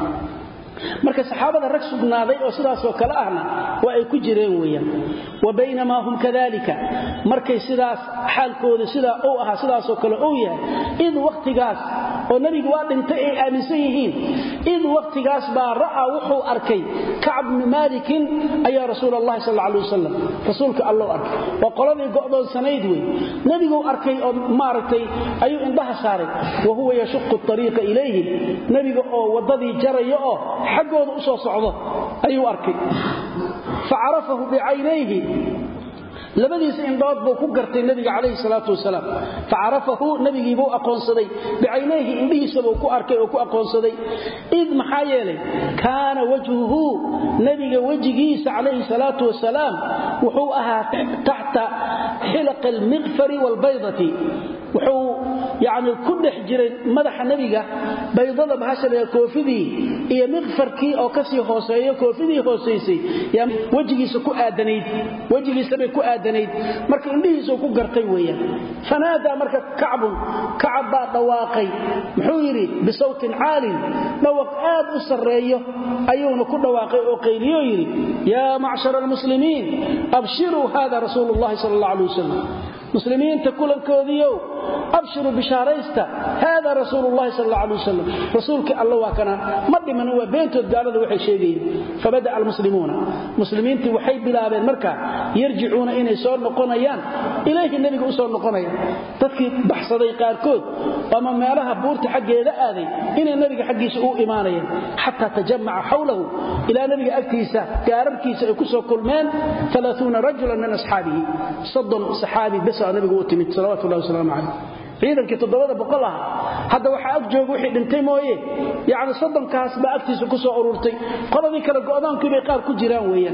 marka saxaabada rag sugnaaday oo sidaas oo kala ahna waa ay ku jireen weeyaan wabaynama hum kadalika markay sidaas xaalkooda sida oo aha sidaas oo kale oo yahay id waqtigaas oo nabiga waa dhintay ay aaminsan yihiin id waqtigaas baa raa wuxuu arkay Ka'b ibn Malik ayaa rasuulullah sallallahu alayhi wasallam rasuulka Allah arkay waa qoladii go'doon sanayd weey nabigu arkay oo maartay ayuu indhaha saaray wa huwa yashqu at-tariiqa ilayhi nabiga oo wadadii jarayo oo xaqooda u soo socdo ayuu arkay fa'arafahu bi'aynayhi labadiisa indhood buu ku gartay nabiga kaleey salaatu wasalaam fa'arafahu nabigi buu aqoonsaday bi'aynayhi indhihiisa buu ku arkay oo ku aqoonsaday id maxaa yeelay kaana wajhuhu nabiga wajigiisa kaleey salaatu wasalaam wuxuu ahaa tahta hilaq al-mighfar wal-baydati wuxuu yaani ku dhex jiray madaxa nabiga baydada bahashada koofidii iyo mighfarkii oo ka sii hooseeyo koofidii hooseysay yaa wajigiisa ku aadanayd wajigiisa bay ku aadanayd marka indhihiisa ku gartay weeyaan fanaada marka Ka'b Ka'b dhawaaqay muxuu yiri bisawtin aalin dhawaq aad u sareeyo ayuuna ku dhawaaqay oo qeyliyo yiri ya ma'shar al-muslimiin abshiru hada rasuulullah sallallahu alayhi wasallam muslimiinta kulankoodiyo abshiru bisharaysta hada rasuulullaahi sallallahu alayhi wasallam rasuulka allah waa kana madhiman waa beentood gaalada waxay sheegayeen fabada almuslimuuna muslimiintii waxay bilaabeen marka yarjicuuna inay soo noqonayaan ilaahi nabiga u soo noqonayaan dadkii baxsaday qaarkood ama meelaha buurta xageeda aaday inay nabiga xaqiisa u iimaanayeen hatta tajammaa hawlahu ila nabiga agtiisa gaararkiisa ay ku soo kulmeen ثلاثين رجلا من اصحابه صدن صحابي بس nabiga u timid sallallahu alayhi wasallam ciidankii todobada boqol ah hadda waxa ag joog wixii dhintay mooyee yaani soddonkaas ba agtiisa ku soo ururtay qoladii kala go'daankii bay qaar ku jiraan weeyaan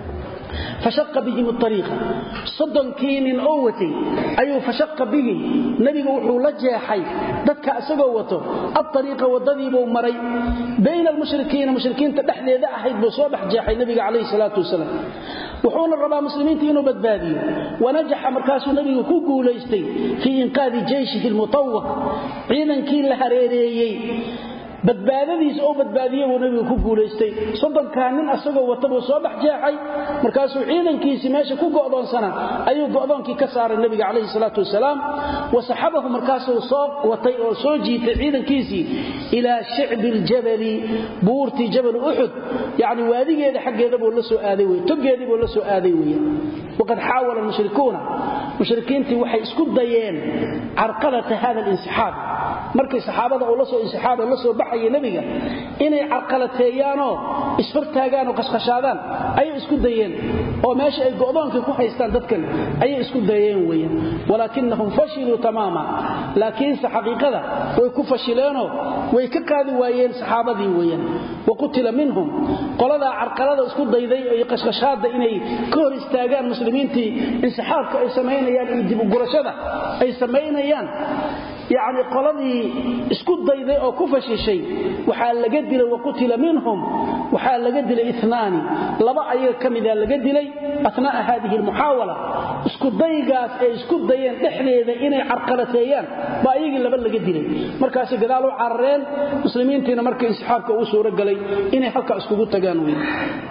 فشق بهم الطريق صدن كين اوتي ايو فشق به نبي وحو لجاحي ددك اسغو وتو الطريق وددي بو مري بين المشركين مشركين تدخليدا احيد بو سو بخجاحي نبي عليه الصلاه والسلام وحول الربا مسلمين انه بدبادي ونجح مركاس نبي كو غوليستي في انقاذ جيشه المطوق عيدن كين لهريريي badbaadadiisa oo badbaadiyay uu nabiga ku guuleystay soddonka nin asagoo wataba soo baxjeexay markaas uu ciidankiisa meesha ku go'doonsana ayuu go'doonkii ka saaray nabiga kaleey salaatu wasalaam wasaxabahu markaas uu soo watay oo soo jiitay ciidankiisii ila shicbil jabal buurti jabal uhud yaani waadigeeda xageeda buu la soo aaday way togeedii buu la soo aaday way waqad xaawala mushrikuuna mushrikiintii waxay isku dayeen arqalata hada al-insihab markay saxaabada oo la soo insihab la soo baxay nabiga inay arqalateeyaan oo isfartaagaan oo qashqashaadaan ay isku dayeen oo meesha ay go'doonka ku haystaan dadkan ay isku dayeen weeyaan walaakinahum fashilu tamaama laakiin xaqiiqada way ku fashileeno way ka qaadi waayeen saxaabadii weeyaan waqtila minhum qolada arqalada isku dayday ay qashqashaada inay ka hor istaagaan muslimiintii insihaabka ay sameeyaan iyo dib u gurashada ay sameeyaan يعني قلدي اسكو دايده او كفشيشي waxa laga dilay waqtila minhum waxa laga dilay اثنان laba ayaga kamida laga dilay asna hadhihi almuhawala isku daygaas ay isku dayeen dhexdeeda inay carqalateeyaan ba ayaga laba laga dilay markaas gadaal u carreen muslimiintiina markay isxaabka u soo galay inay halka iskugu tagaan weey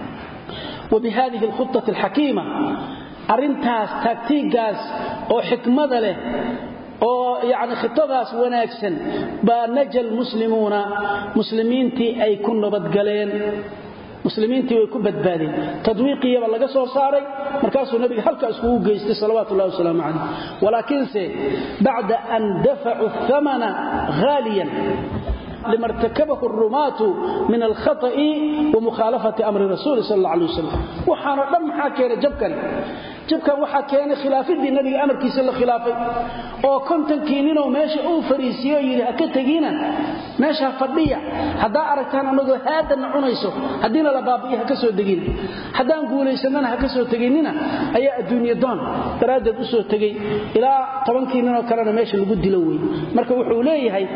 وبهذه الخطه الحكيمه arintaas taktigaas oo xikmada leh oo yaani khitadaas wanaagsan ba najal muslimuna muslimiintii ay ku nabad galeen muslimiintii way ku badbaadeen tadwiiqiya laga soo saaray markaas uu nabiga halka isku geystay sallallahu alayhi wasallam walaakinse ba'da an dafa'u thamana ghaliyan لما ارتكبه الرماة من الخطأ ومخالفة أمر الرسول صلى الله عليه وسلم وحانا دم حاكينا جبكا جبكا وحا كان خلافه دي النبي أمر كيس الله خلافه oo konton keenino meesha uu fariisiyo yiri ha ka tagina meesha fadhiya hada aragtaan anagu haadan cunayso hadina la baabiyo ka soo dagin hadaan guuleysanana ha ka soo taginina ayaa adduunyo doon daraadad u soo tagay ilaa toban keenino kalena meesha lagu dilo weey marka wuxuu leeyahay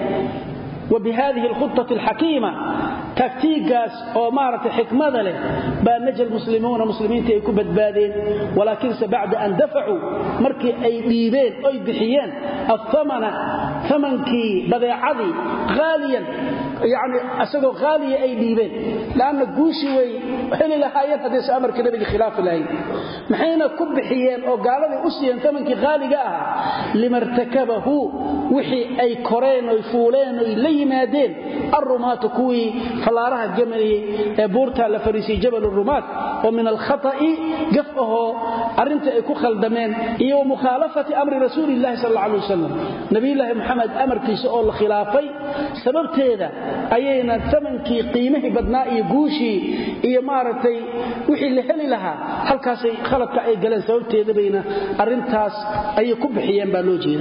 وبهذه الخطة الحكيمة تكتيكاس أو مارة حكمة له بانجى المسلمون مسلمين تيكو بدبادين ولكن بعد أن دفعوا مركي أي ليبين أي بحيان الثمن ثمنكي بضيعذي غاليا يعني أسألوا غالية أي ليبين لأن قوشي وي حين لحايات هذا سأمر كنبي خلاف الله محين كب بحيان أو قالوا أسيا ثمنكي غالي قاها لما ارتكبه وحي أي كورين ويفولين ويلي مادين الرمات كوي فلارها الجملي بورتا لفريسي جبل الرمات ومن الخطأ قفه أرنت يكو خلدمين إيو مخالفة أمر رسول الله صلى الله عليه وسلم نبي الله محمد أمر كي سؤال خلافي سبب تيدا أينا ثمنكي قيمه بدنائي قوشي إيو مارتي وحي اللي حلي لها هل كاسي خلطك أي قلن سبب تيدا بينا أرنتاس أي كبحيان بالوجي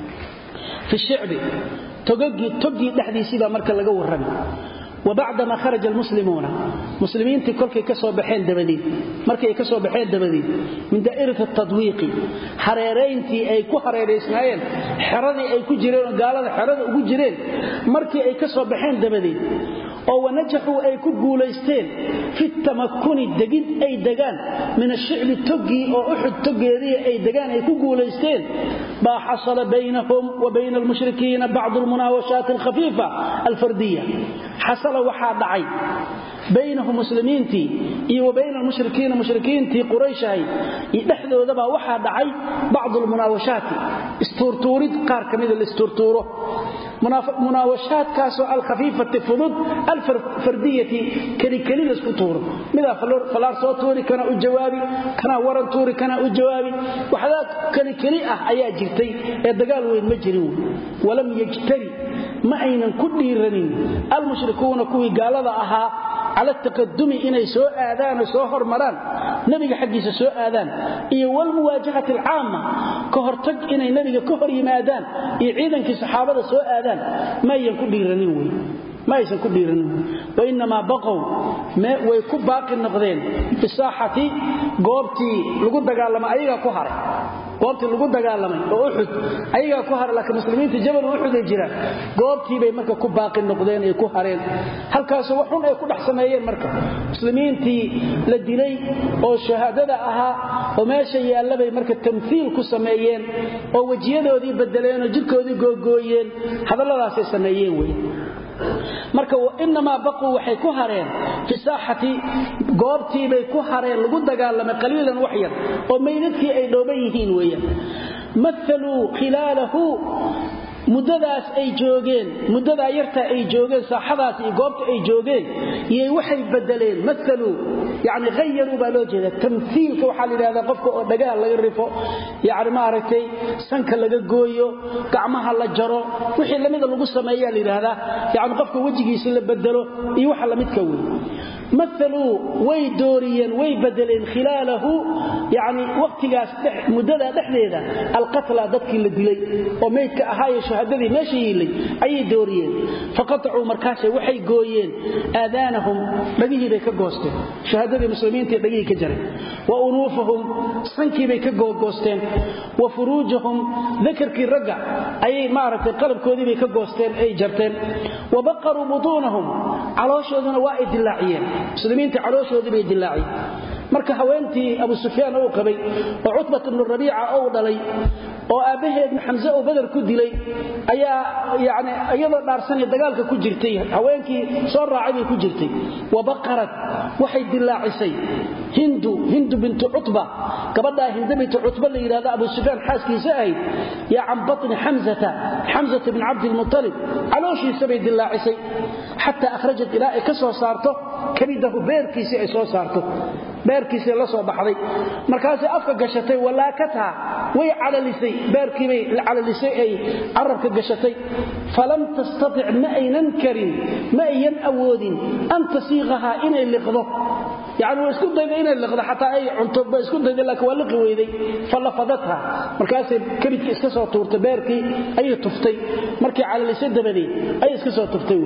في الشعب توجي توجي دحديسي با marka laga warramay وبعدما خرج المسلمون مسلمين كلكي كسو بخين دبدي markay ka soo baxeen dabadii min daa'irada tadwiiqi hareereyntii ay ku hareereysnaayeen xiradii ay ku jireen gaalada xirada ugu jireen markii ay ka soo baxeen dabadii oo wanajaxu ay ku guuleysteen fi tamakkuni dagid ay dagaan min ash-shi'b togi oo uhud togeedii ay dagaan ay ku guuleysteen ba xasala baynahum wa bayna al-mushrikeen ba'd al-munawashat al-khafifa al-fardiyya xasala waxa dhacay baynahum muslimiinti iyo bayna mushrikiina mushrikiinti qurayshay idhaxdoodaba waxa dhacay bacd almunaawashaat isturtuurid qaar kamid ah isturtuuro munaawashaat kaaso al khafifati fudud al fardiyati kali kali isku tuuro mida falaar soo tuuri kana u jawaabi kana waran tuuri kana u jawaabi waxa kali kali ah ayaa jirtay ee dagaal weyn ma jirin walam yajtari ma aynan ku dhiiranin al mushrikuuna kuwi gaalada ahaa على التقدم إني سوء آذان وسوء هرمران نبي حقيس سوء آذان إيه والمواجهة العامة كهرتج إني نبي كهر يمادان يعيدا كصحابة سوء آذان ما يكون ليرنوي ما يكون ليرنوي وإنما بقوا ما ويكون باقي النقدين في الساحة قوبتي لقد قال لما أيها كهر goobtii lagu dagaalamay oo Uhud ayaga ku har laakiin muslimiinta jabal Uhud ay jiraan goobtii bay marka ku baaqi noqdeen ay ku hareen halkaas waxun ay ku dhaxsameeyeen marka muslimiintii la dilay oo shahaadada ahaa oo meesha yaalay marka tamthiil ku sameeyeen oo wajiyadoodii bedeleen oo jirkoodii googooyeen hadalladaas ay sameeyeen way marka inma baqu waxay ku hareen fi saahati goobtii bay ku hareen lagu dagaalamay qaliilan wax yar oo meeydkii ay dhooban yihiin weeyaan mathalu khilalahu mudadaas ay joogeen mudada yarta ay joogeen saaxadaas iyo goobta ay joogeen iyay waxay bedeleen mathalu yaani ghayaru baa loo jeeda tamthiilka waxa la yiraahdaa qofka oo dhagaha laga rifo yaani ma aragtay sanka laga gooyo gacmaha la jaro wixii lamida lagu sameeyaa la yiraahdaa yaani qofka wajigiisa la bedelo iyo waxa la midka weey مثلوا ويدوريا ويبدلين خلاله يعني وقتigaas mudada dhaxdeeda alqatla dadkii la dilay oo meedka ahaay shahaadadii meeshii yilay ay dooriyeen faqat'u markaas waxay gooyeen aadanahum dhagihii bay ka goosteen shahaadadii muslimiinta dhagihii ka jaray wa unufuhum sankii bay ka goosteen wa furujuhum dhakarkii raga ay maaragtay qalbkoodii bay ka goosteen ay jarteen wa baqaru budunahum calooshooduna waa idilaaciyeen muslimiinta calooshooda bay dilaacay marka haweentii Abu Sufyaan oo qabay oo Utbah ibn Rabi'a oo dhalay oo aabaheed Hamza oo Badar ku dilay ayaa yaani ayadoo dhaarsan dagaalka ku jirtay haweenkii soo raacay ku jirtay wabaqarat waxay dilaacisay Hindu Hindu bint Utbah gabadha Hindu bint Utbah la yiraahdo Abu Sufyaan xaaskiisa ahayd ya am batn Hamza Hamza ibn Abd al-Muttalib calooshiisa bay dilaacisay hatta akhrajat ila ka soo saarto kamidahu beerkiisa ay soo saarto beerkiisa la soo baxday markaas afka gashatay walaakata way calalisay beerkii bay calalisay ay arabka gashatay falam tastati' ma aynan karin ma ayan awoodin an tasiiqaha inay liqdo yaani way isku dayday inay liqdo hatta ay cunto ba isku dayday laakiin waa liqi weyday falafadatha markaas kabidka iska soo tuurtay beerkii ay tuftay markii calalisay dabadii ay iska soo tuftay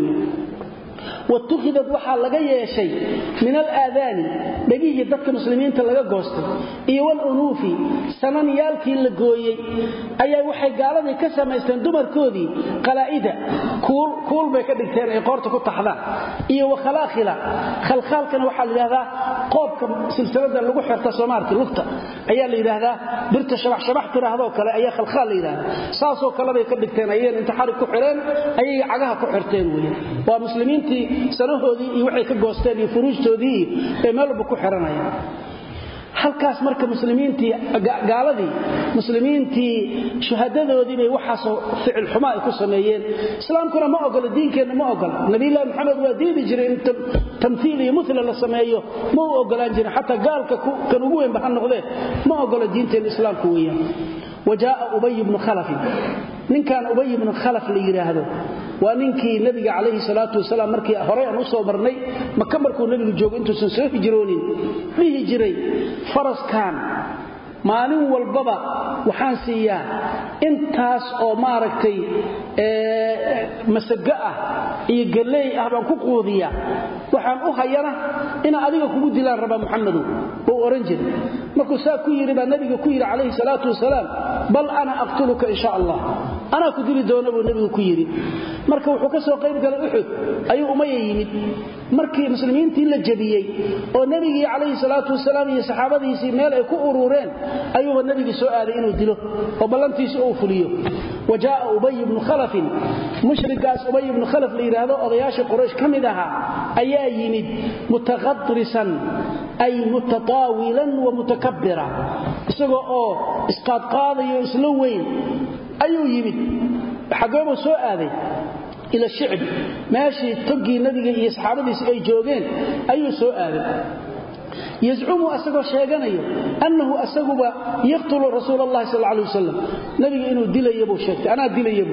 واتخذت وحا لغا يشي من الآذان دغيه dadka muslimiinta laga goostay iyo wal unufi sananiyalkii la gooyay ayaa waxay gaaladii ka sameysteen dumarkoodii qalaa'ida kuul kuul bay ka dhigteen ay qoorta ku taxdaan iyo wakhalaakhila khalkhalkan waxa la yiraahdaa qoobka silsilada lagu xirto Soomaarka lugta ayaa la yiraahdaa birta shabax shabax tiraahdo kale ayaa khalkhal la yiraahdaa saasoo kale bay ka dhigteen ayeen inta xarig ku xireen ayay cagaha ku xirteen weeyaan waa muslimiintii sanahoodii iyo waxay ka goosteen iyo furuustoodii ee meelba ku xiranayaan halkaas marka muslimiintii gaaladii muslimiintii shahaadadoodii bay waxa soo ficil xumaa ay ku sameeyeen islaamkuna ma ogol diinkeena ma ogol nabiga maxamed waa diidi jiray in tamthiil iyo mithla la sameeyo ma ogolaan jiray hatta gaalka kan ugu weyn baa noqday ma ogol diinteena islaamku weeyaan وجاء أبي بن خلف من كان أبي بن خلف ليراهدو وانكي نبي عليه الصلاة والسلام مركي هوري أن أصو مرني مكمركو نبي جوغ انتو سنسوه هجرونين فيه جري فرس كان maalin walbaba waxaan siiyaa intaas oo maaragtay ee masaga ah iyo galay ah baan ku qoodiya waxaan u hayana in adiga kugu dilaan raba Muhammadu oo oran jiray markuu saa ku yiri baa nabiga ku yiri kaleey salaatu wasalaam bal ana aqtuluka insha Allah ana ku dili doono buu nabiga ku yiri marka wuxuu ka soo qayb galay Uhud ayuu umay yimid markii muslimiintii la jabiyay oo nabiga kaleey salaatu wasalaam iyo saxaabadiisii meel ay ku urureen ayuu nabiga soo aaday inuu dilo oo balantiisa uu fuliyo وجاء أبي بن خلف مشركاس أبي بن خلف ليرهدو أضياش قريش كمدها أيا يمد متغطرسا أي متطاولا ومتكبرا isagoo oo isqaad qaadayo isla weyn ayuu yimid xageebo soo aaday ila shicb maashi togii nabiga iyo saxaabadiisa ay joogeen ayuu soo aaday يزعم أسقو شيغانيو أنه أسقو يقتل رسول الله صلى الله عليه وسلم نبي إنه دلي يبو شيكت أنا دلي يبو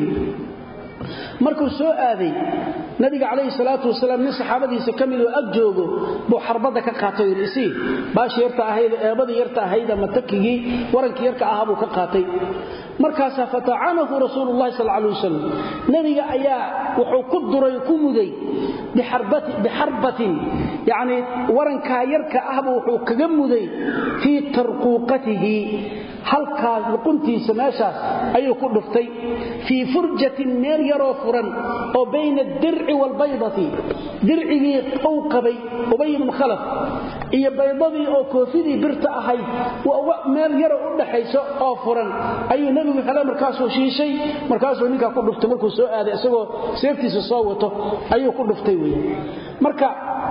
markuu soo aaday nabiga kaleey salaatu wasalaam nin saxaabadiisa kamid oo ag joogo buu xarbada ka qaatay irisi baash yarta ahayd eebada yarta ahayd ama takigi waranka yarka ah buu ka qaatay markaas fata'anahu rasuulullaahi sallallahu alayhi wasallam nabiga ayaa wuxuu ku duray ku muday bixarbati bixarbatin yaani waranka yarka ah buu wuxuu kaga muday fi tarquqatihi halkaas luquntiisa meeshaas ayuu ku dhuftay fi furjatin meel yaroo furan oo bayna dir'i wal baydati dir'igi oo qabay ubay ibn khalaf iyo baydadii oo koofidii birta ahayd waa meel yar u dhaxayso oo furan ayuu nabigu kala markaas uu shiishay markaas uu ninka ku dhuftay markuu soo aaday isagoo seeftiisa soo wato ayuu ku dhuftay weey marka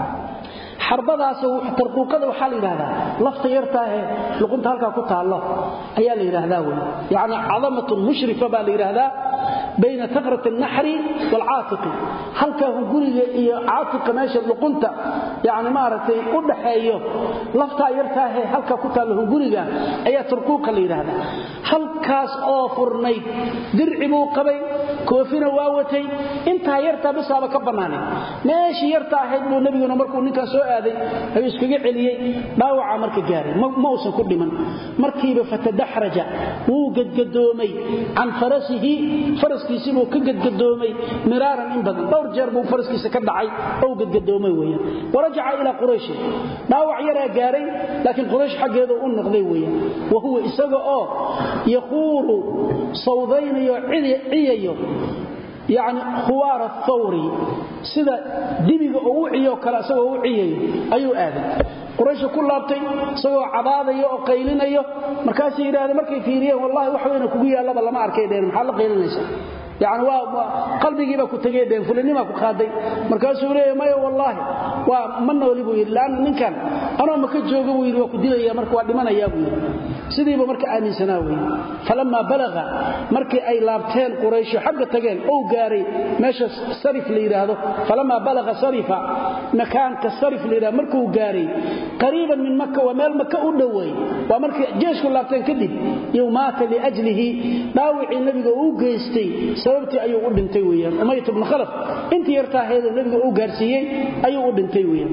xarbadaas oo tarquuqada waxa la yiraahdaa lafta yartaahe luqunta halka ku taalo ayaa la yiraahdaa way yaani cadamatu mushrifa baa la yiraahdaa bayna thaqrat an-nahr wal 'aatiq halka uu guriga iyo 'aatiqa meesha luqunta yaani maaratay u dhaxeeyo lafta yartaahe halka ku taalo guriga ayaa tarquuqa la yiraahdaa halkaas oo furnay dirci buu qabay koofina waa watay inta yarta bisaaba ka banaanay meeshii yarta ahayd buu nabigu markuu ninka soo aaday ayuu iskaga celiyay dhaawaca marka gaaray ma uusan ku dhiman markiiba fatadaxraja wuu gadgadoomay an farasihi faraskiisa buu ka gadgadoomay miraaran in badan dhowr jeer buu faraskiisa ka dhacay oo gadgadoomay weeyaan warajaca ila quraysh dhaawac yara gaaray laakiin quraysh xageedo u noqday weeyaan wahuwa isaga oo yaquuru sawdaynayo ciyayo يعني خوار الثوري سدا دبيغا او وعيو كلا سو وعيي ايو aaday quraysh ku laabtay soo cabaadayo oo qaylinayo markaas yiraahdo markay fiiriyeen wallahi wax weyn kugu yaalaba lama arkay dheer maxaa la qaylinaysa يعني waa qalbigiiba ku tagay deen fulinima ku qaaday markaas uu leeyahay mayo wallahi waa man walibu ilaan ninkan ana ma ka joogo uu yiri waa ku dilaya marka waa dhimanaya buu yiri sidiiba marka aaminsanaa way falama balaga markii ay laabteen quraysh xagga tageen oo gaaray meesha sarif la yiraahdo falama balaga sarifa makaanka sarif la yiraahdo markuu gaaray qariiban min makka wa meel makka u dhaway waa markii jeeshku laabteen kadib yawmaata li ajlihi daawici nabiga uu geystay sababtii ayuu u dhintay weeyaan umayyah ibn khalaf intii yartaaheedo nabiga uu gaarsiiyay ayuu u dhintay weeyaan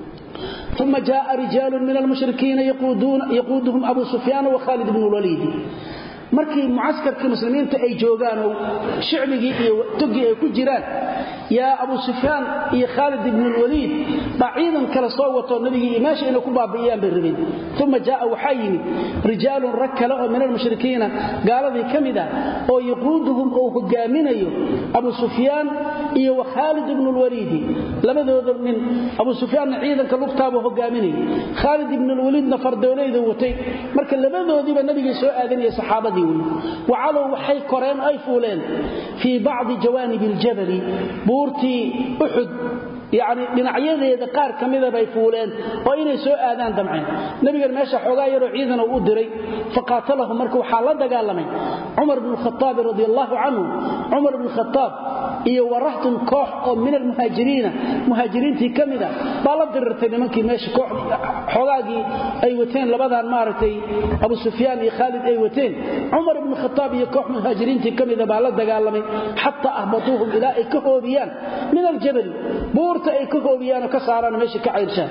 ثم جاء رجال من المشركين يقودون يقودهم أبو سفيان وخالد بن الوليد markii muaskarka muslimiinta ay joogaan oo shicbigii iyo togi ay ku jiraan ya Abu Sufyan iyo Khalid ibn al-Walid ba'iidan kala soo wato nabiga imaasha inuu ku baabiyaan birrin thumma jaa wahayni rijal rakala min al-mushrikiina gaaladii kamida oo yaquuduhum oo hogaaminayo Abu Sufyan iyo Khalid ibn al-Walid labadooda min Abu Sufyan ciidanka lugtaabo hogaaminay Khalid ibn al-Walid nafardooleeyda watay marka labadoodiba nabiga soo aadanay saxaabadii وعلوا وحي كورين أي فولين في بعض جوانب الجبل بورتي أحد يعني من عياده دقار كمذا بيفولين وإن سوء آذان دمعين نبي الماشا حقا يرو عيدنا وقدري فقاتلهم مركو حالا دقالمين عمر بن الخطاب رضي الله عنه عمر بن الخطاب إيه ورحت كوح من المهاجرين مهاجرين تي كمذا بالله درتين منكي ماشي كوح حقاقي أيوتين لبضان مارتي أبو سفيان خالد أيوتين عمر بن الخطاب يكوح مهاجرين تي كمذا بالله دقالمين حتى أهبطوهم إلى إكهوبيان من الجبل بور ay ka goobiyaan ka saaraan meesha ka cayrshaan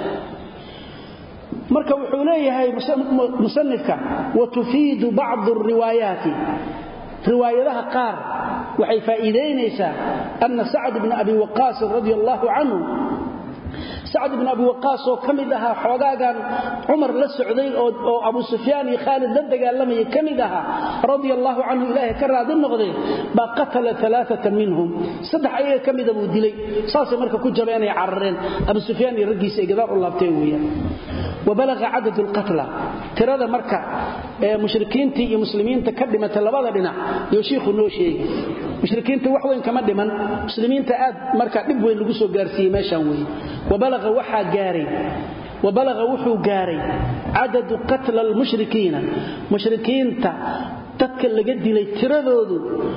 marka wuxuu leeyahay musannifka wa tufiidu ba'd ar-riwayat riwaayadaha qaar waxay faa'iideynaysaa anna sa'd ibn abi waqqas radiyallahu anhu سعد بن أبي وقاص وكمدها حوغاغان عمر لسعودي أو أبو سفيان خالد لدقال لم يكمدها رضي الله عنه إلهي كراد النغضي بقتل ثلاثة منهم صدح أيه كمد أبو دلي صاصي مركا كجبين يعررين أبو سفيان يرقيس إقدار الله بتيوية وبلغ عدد القتلى ترى مركا ee mushrikiintii iyo muslimiinta ka dhimatay labada dhinac iyo sheekhu noo sheegay mushrikiinta wax weyn kama dhiman muslimiinta aad marka dib weyn lagu soo gaarsiiyay meeshan weey wabalaga waxa gaaray wabalaga wuxuu gaaray عدد قتل المشركين مشركين dadka laga dilay tiradoodu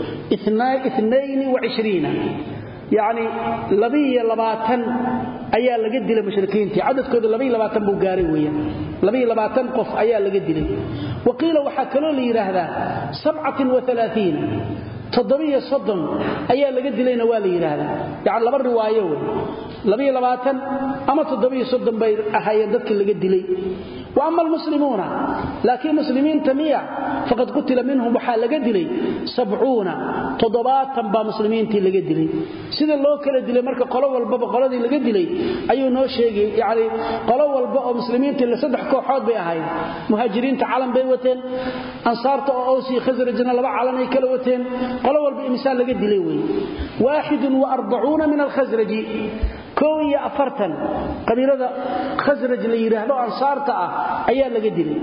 اثنين وعشرين يعني لبي لباتن ayaa laga dilay mushrikiintii cadadkooda laba iyo labaatan buu gaaray weeyaan laba iyo labaatan qof ayaa laga dilay waqiila waxa kale la yiraahdaa سبعة وثلاثين toddoba iyo soddon ayaa laga dilayna waa la yiraahdaa yaani laba riwaayo weey laba iyo labaatan ama toddoba iyo soddon bay ahaayeen dadka laga dilay wa amma almuslimuuna laakiin muslimiin tamiya faqad qutila minhum waxa laga dilay sabcuuna toddobaatan ba muslimiintii laga dilay sida loo kala dilay marka qolo walba qoladii laga dilay ayuu noo sheegay yaani qolo walba oo muslimiintii la saddex kooxood bay ahaayeen muhaajiriinta calan bay wateen ansaarta oo awsi khasrajna laba calan ay kala wateen qolo walba imsaan laga dilay weey واحد وأربعون من الخزرج كوي أفرتن قبيلة خزرج اللي يرهدوا أنصارتا أيا لغا ديلي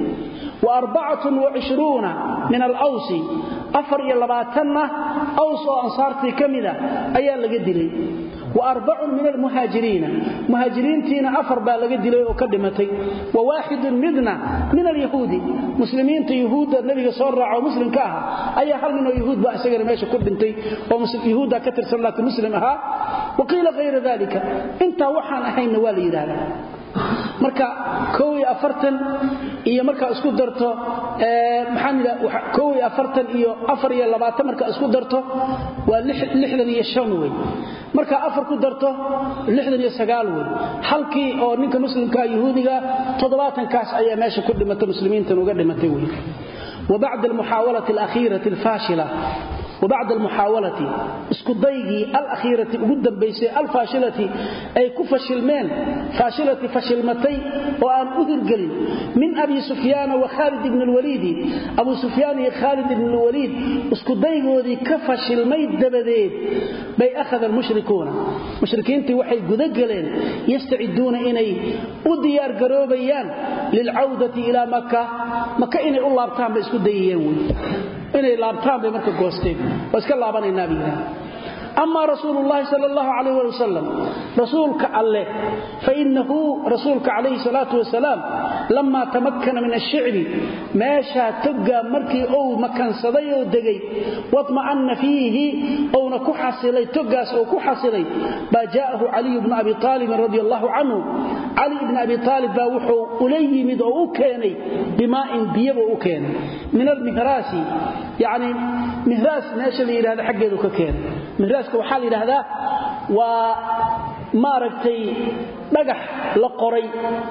وأربعة وعشرون من الأوس أفر يلباتن أوس وأنصارتي كمذا أيا لغا ديلي وأربع من المهاجرين مهاجرين تينا أفر با لغا ديلي وكدمتي وواحد مدنا من اليهود مسلمين يهود النبي صلى الله عليه وسلم كاها أي حال من اليهود با أسجر ماشي كدمتي ويهودا كتر صلى الله مسلم أها وقيل غير ذلك انت waxaan ahayn waa la yiraahdaa marka kow iyo afartan iyo marka isku darto ee maxaan ila kow iyo afartan iyo afar iyo labaatan marka isku darto waa lixdan iyo shan way marka afar ku darto lixdan iyo sagaal way halkii oo ninka muslimka yahuudiga toddobaatan kaas ayaa meesha ku dhimatay muslimiinta uga dhimatay way وبعد المحاولة الأخيرة الفاشلة وبعد المحاولة اسكو ضيغي الأخيرة قدام بيسي الفاشلة أي كفشلمين فاشلة فشلمتي وأن أذر قليل من أبي سفيان وخالد بن الوليد أبو سفيان خالد بن الوليد اسكو ضيغي كفشلمي الدبديد بي أخذ المشركون مشركين وحي قدقلين يستعدون إني وديار قروبيان للعودة إلى مكة مكة إني الله بتعم بيسكو ضيغيين inay laabtaan bay marka goosteen waska laabanay nabiga amma rasuulullaahi sallallahu alayhi wa sallam rasuulka alle fa innahu rasuulka alayhi salatu wa salam lamma tamakkana min ash-shi'b meesha taga markii uu makansaday oo degay wadma'anna fihi oo na ku xasilay togaas oo ku xasilay bajaahu ali ibn abi talib radiyallahu anhu ali ibn abi talib baa wuxuu ulayimid oo u keenay bimaa'in biyaba u keenay min al-mihrasi yani mihras meesha la yiraahdo xageedu ka keenay mihraska waxa la yiraahdaa waa maaragtay dhagax la qoray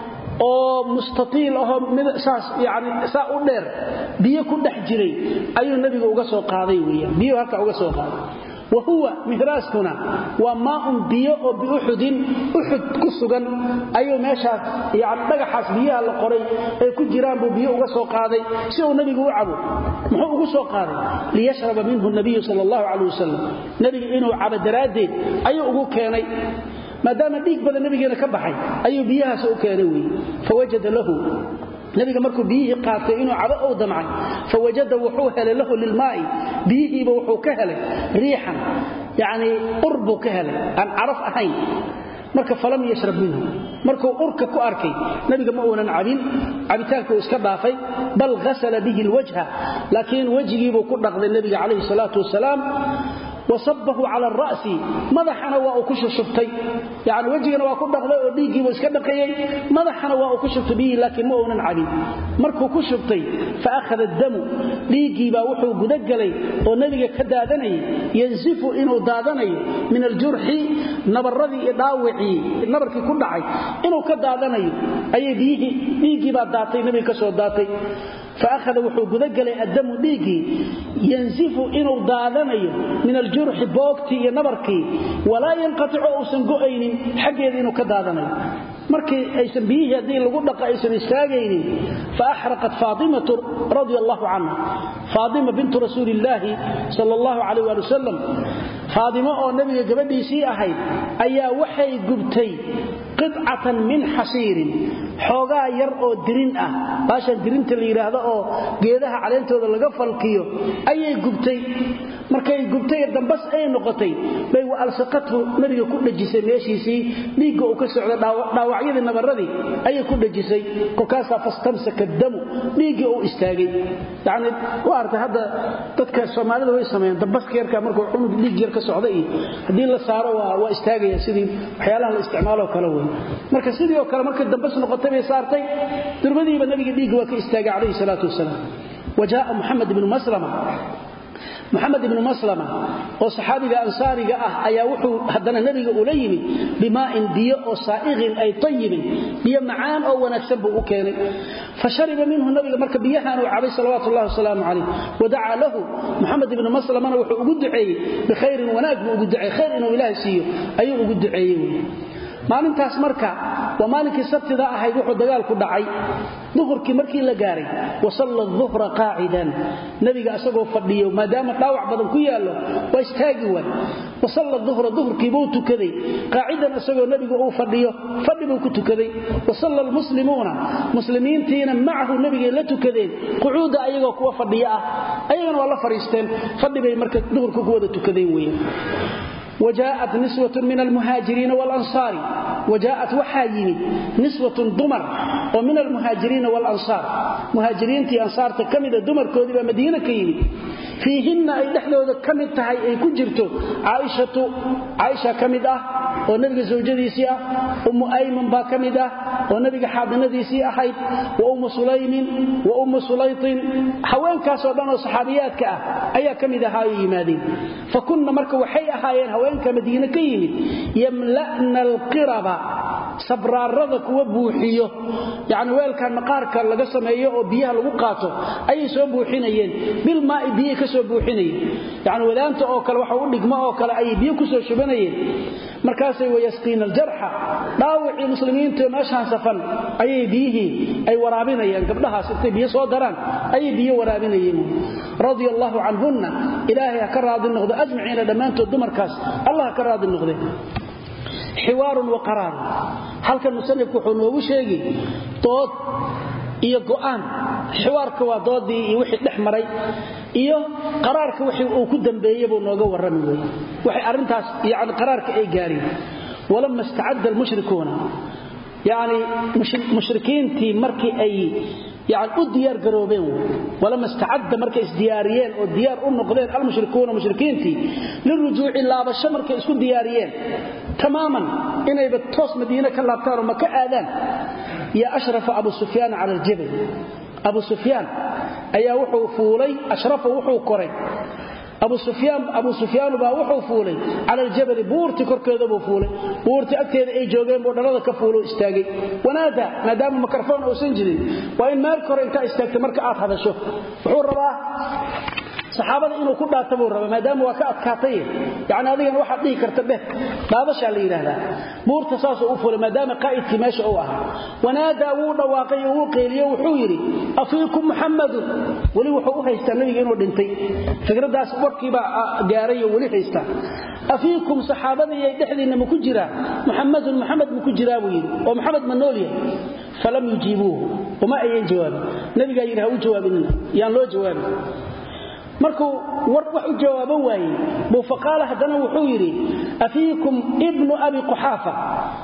oo mustatiil ah mid saas yaani saa u dheer biyo ku dhex jiray ayuu nabiga uga soo qaaday weeyaan biyo halka uga soo qaaday وهو مهراسنا وماء بيو بأحد أحد كسغن أيو ماشا يعني دغخاس بيها لا قوري اي ku jiraan buu biyo uga soo qaaday si uu nabigu u cabo muxuu ugu soo qaaday li yashrab minhu an-nabiy sallallahu alayhi wasallam nabiga inuu cabo daraadeed ayuu ugu keenay maadaama dhiig badan nabigeena ka baxay ayuu biyahaas u keenay weey fawajada lahu nabiga markuu biyihi qaatay inuu cabo oo damcay fawajada wuxuu helay lahu lilmaa'i biyihiiba wuxuu ka helay riixan yaani qurbu ka helay aan araf ahayn marka falam yashrab minhu markuu urka ku arkay nabiga ma uunan cabin cabitaanku iska dhaafay bal ghasala bihi alwajha laakiin wajigiibu ku dhaqday nabiga kaleey salaatu wasalaam وصبه على الرأس مدحنا وأكش شفتي يعني وجهنا وأكون دغلي وديقي وإسك دقيي مدحنا وأكش به لكن ما أونا عبيد مركو كشفتي فأخذ الدم ديقي باوحو قدقلي ونبي كدادني ينزف إنه دادني من الجرح نبر رذي داوعي النبر كي كل عي إنه كدادني أي ديقي ديقي بعد داتي نبي كسو داتي فأخذ وحو قدقلي الدم ديقي ينزف إنه دادني من الجرح بوقتي نبركي ولا ينقطع أوسن قؤين حقا إنه كدادني markii aysan biyihi hadii lagu dhaqa aysan istaagaynin fa ahraqat fatima radhiyallahu anha fatima bint rasuulillah sallallahu alayhi wa sallam fatima oo nabiga gabadhiisii ahayd ayaa waxay gubtay qit'atan min hasirin xogaa yar oo dirin ah baasha dirinta la yiraahdo oo geedaha caleentooda laga falkiyo ayay gubtay markay gubtay dambas ay noqotay bay waalsaqatu nabiga ku dhajisay meeshiisii dhiigga uu ka socdo dhaawacyadii nabaradii ayay ku dhajisay kolkaas fastamsaka damu dhiigga uu istaagay yaani waarta hada dadka Soomaalida way sameeyaan dambaska yarka markuu cunug dhiig yar ka socdo hadii la saaro waa istaagaya sidii waxyaalaha la isticmaalo kala weyn marka sidii oo kale markay dambas noqotay bay saartay durbadiiba nabiga dhiigga waa ka istaagay calayhi salaatu wasalaam wajaa Muhammad ibn Maslama محمد بن مسلمة وصحابي أنصاري آه أيا وحو هدنا نبي أوليمي بماء بياء صائغ أي طيب بياء معان أو ونكسبه أكيني فشرب منه النبي مركب بياها عليه صلوات الله والسلام عليه ودعا له محمد بن مسلمة وحو أقدعي بخير وناجم أقدعي خير إنه إله سيه أيه أقدعي maalintaas marka waa maalinkii sabtida ahayd wuxuu dagaal ku dhacay duhurkii markii la gaaray wasalla dhuhra qaa'idan nabiga asagoo fadhiyo maadaama dhaawac badan ku yaalo waa istaagi way wasalla dhuhra duhurkii buu tukaday qaa'idan asagoo nabiga uu fadhiyo fadhiyo ku tukaday wasalla almuslimuuna muslimiintiina maahu nabiga la tukadeen quuda ayagoo kuwa fadhiya ah ayagana waa la fariisteen fadhibay marka duhurku ku wada tukadeen weeyaan وجاءت نسوة من المهاجرين والأنصار وجاءت وحايين نسوة دمر ومن المهاجرين والأنصار مهاجرين تي أنصار تكمد دمر كودبا مدينة كيني فيهن أي نحن كمد تهي أي كجرتو عائشة عائشة كمدة ونبي زوجدي سيئة أم أيمن با كمدة ونبي حاضنة دي سيئة حيث وأم سليم وأم سليط حوين كاسودان وصحابيات كأه أي كمدة هاي يمادين فكنا مركوا حي أحايين هوينك مدينة كيمي يملأن القربة صبرارada kuwa buuxiyo yaani weelka maqaarka laga sameeyo oo biyaha lagu qaato ay soo buuxinayeen bil maa biyo ka soo buuxinayeen yaani wadaanta oo kale waxa uu dhigmo oo kale ay biyo ku soo shubanayeen markaas ay wayasqiina aljarha daawici muslimiinta meeshaan safan ay biyihi ay waraabinayaan gabdhahaas intay biyo soo daraan ay biyo waraabinayeen radiyallahu anhunna ilaahi ka raadi noqdo ajmaciina dhamaantood dumarkaas allah ka raadi noqdo حوار وقرار هل كان مسنف وحو نوغو شيغي dood iyo go'aan xiwaarka waa doodii iyo wixii dhaxmaray iyo qaraarka wixii uu ku dambeeyay buu nooga waramay waxay arintaas yaani qaraarka ay gaareen walamma istacadda al-mushrikuuna yaani mushrikiinti markii ay يعني الديار قروبين ولما استعد مركز دياريين والديار النقدين المشركون ومشركينتي للرجوع إلى بشمر كيسكون دياريين تماما إنه يبتوس مدينة كاللابتار ومكا آذان يا أشرف أبو سفيان على الجبل أبو سفيان أي وحو فولي أشرف وحو كوري أبو سفيان أبو سفيان با وحو فولي على الجبل بورتي كركيده بو فولي بورتي أكتيد أي جوغين بو دلده كفولو استاغي ونادى مادام الميكروفون أو سنجدي وإن مالكور انت استاغت مركا آت هذا شوف وحو الرباه صحابه inuu ku dhaatabo raba maadaama waa ka adkaatay yaani adiga waxa dhigi karta beh baabasha la yiraahdaa buurta saas oo fuulay maadaama qaa'idkii meesha uu ahaa wanaada uu dhawaaqay uu qeeliyo wuxuu yiri afiikum muhammad wali wuxuu u haystaa nabiga inuu dhintay fikradaas warkiiba gaaray wali haystaa afiikum saxaabada ay dhexdiina ma ku jira muhammad muhammad ma ku jira buu yiri oo muhammad ma nool yahay falam yujibuhu wama ayeen jawaab nabiga yiri ha u jawaabina yaan loo jawaabin markuu war wax u jawaabo waayay buu faqala hadana wuxuu yiri afiikum ibnu abi quhafa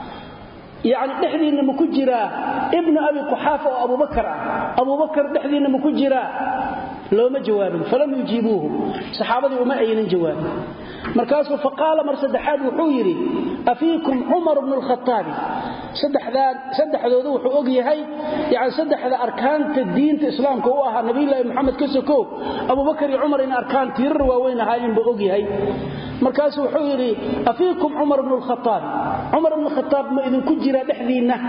yaani dhexdiina ma ku jira ibnu abi quhafa oo abu bakr abu bakr dhexdiina ma ku jira looma jawaabin falam yujibuhu saxaabadii uma aynan jawaabin markaasuu faqala mar saddexaad wuxuu yiri afiikum umar ibn al-khattab saddexdaan saddexdoodu wuxuu og yahay yaani saddexda arkaanta diinta islaamka oo ah nabi ilaahay maxamed ka soo abu bakr iyo umar in arkaan tiir waaweyn ahaayeen buu og yahay markaasuu wuxuu yiri afiikum umar ibn al-khattab umar ibn al-khattab ma idin ku jira dhexdiina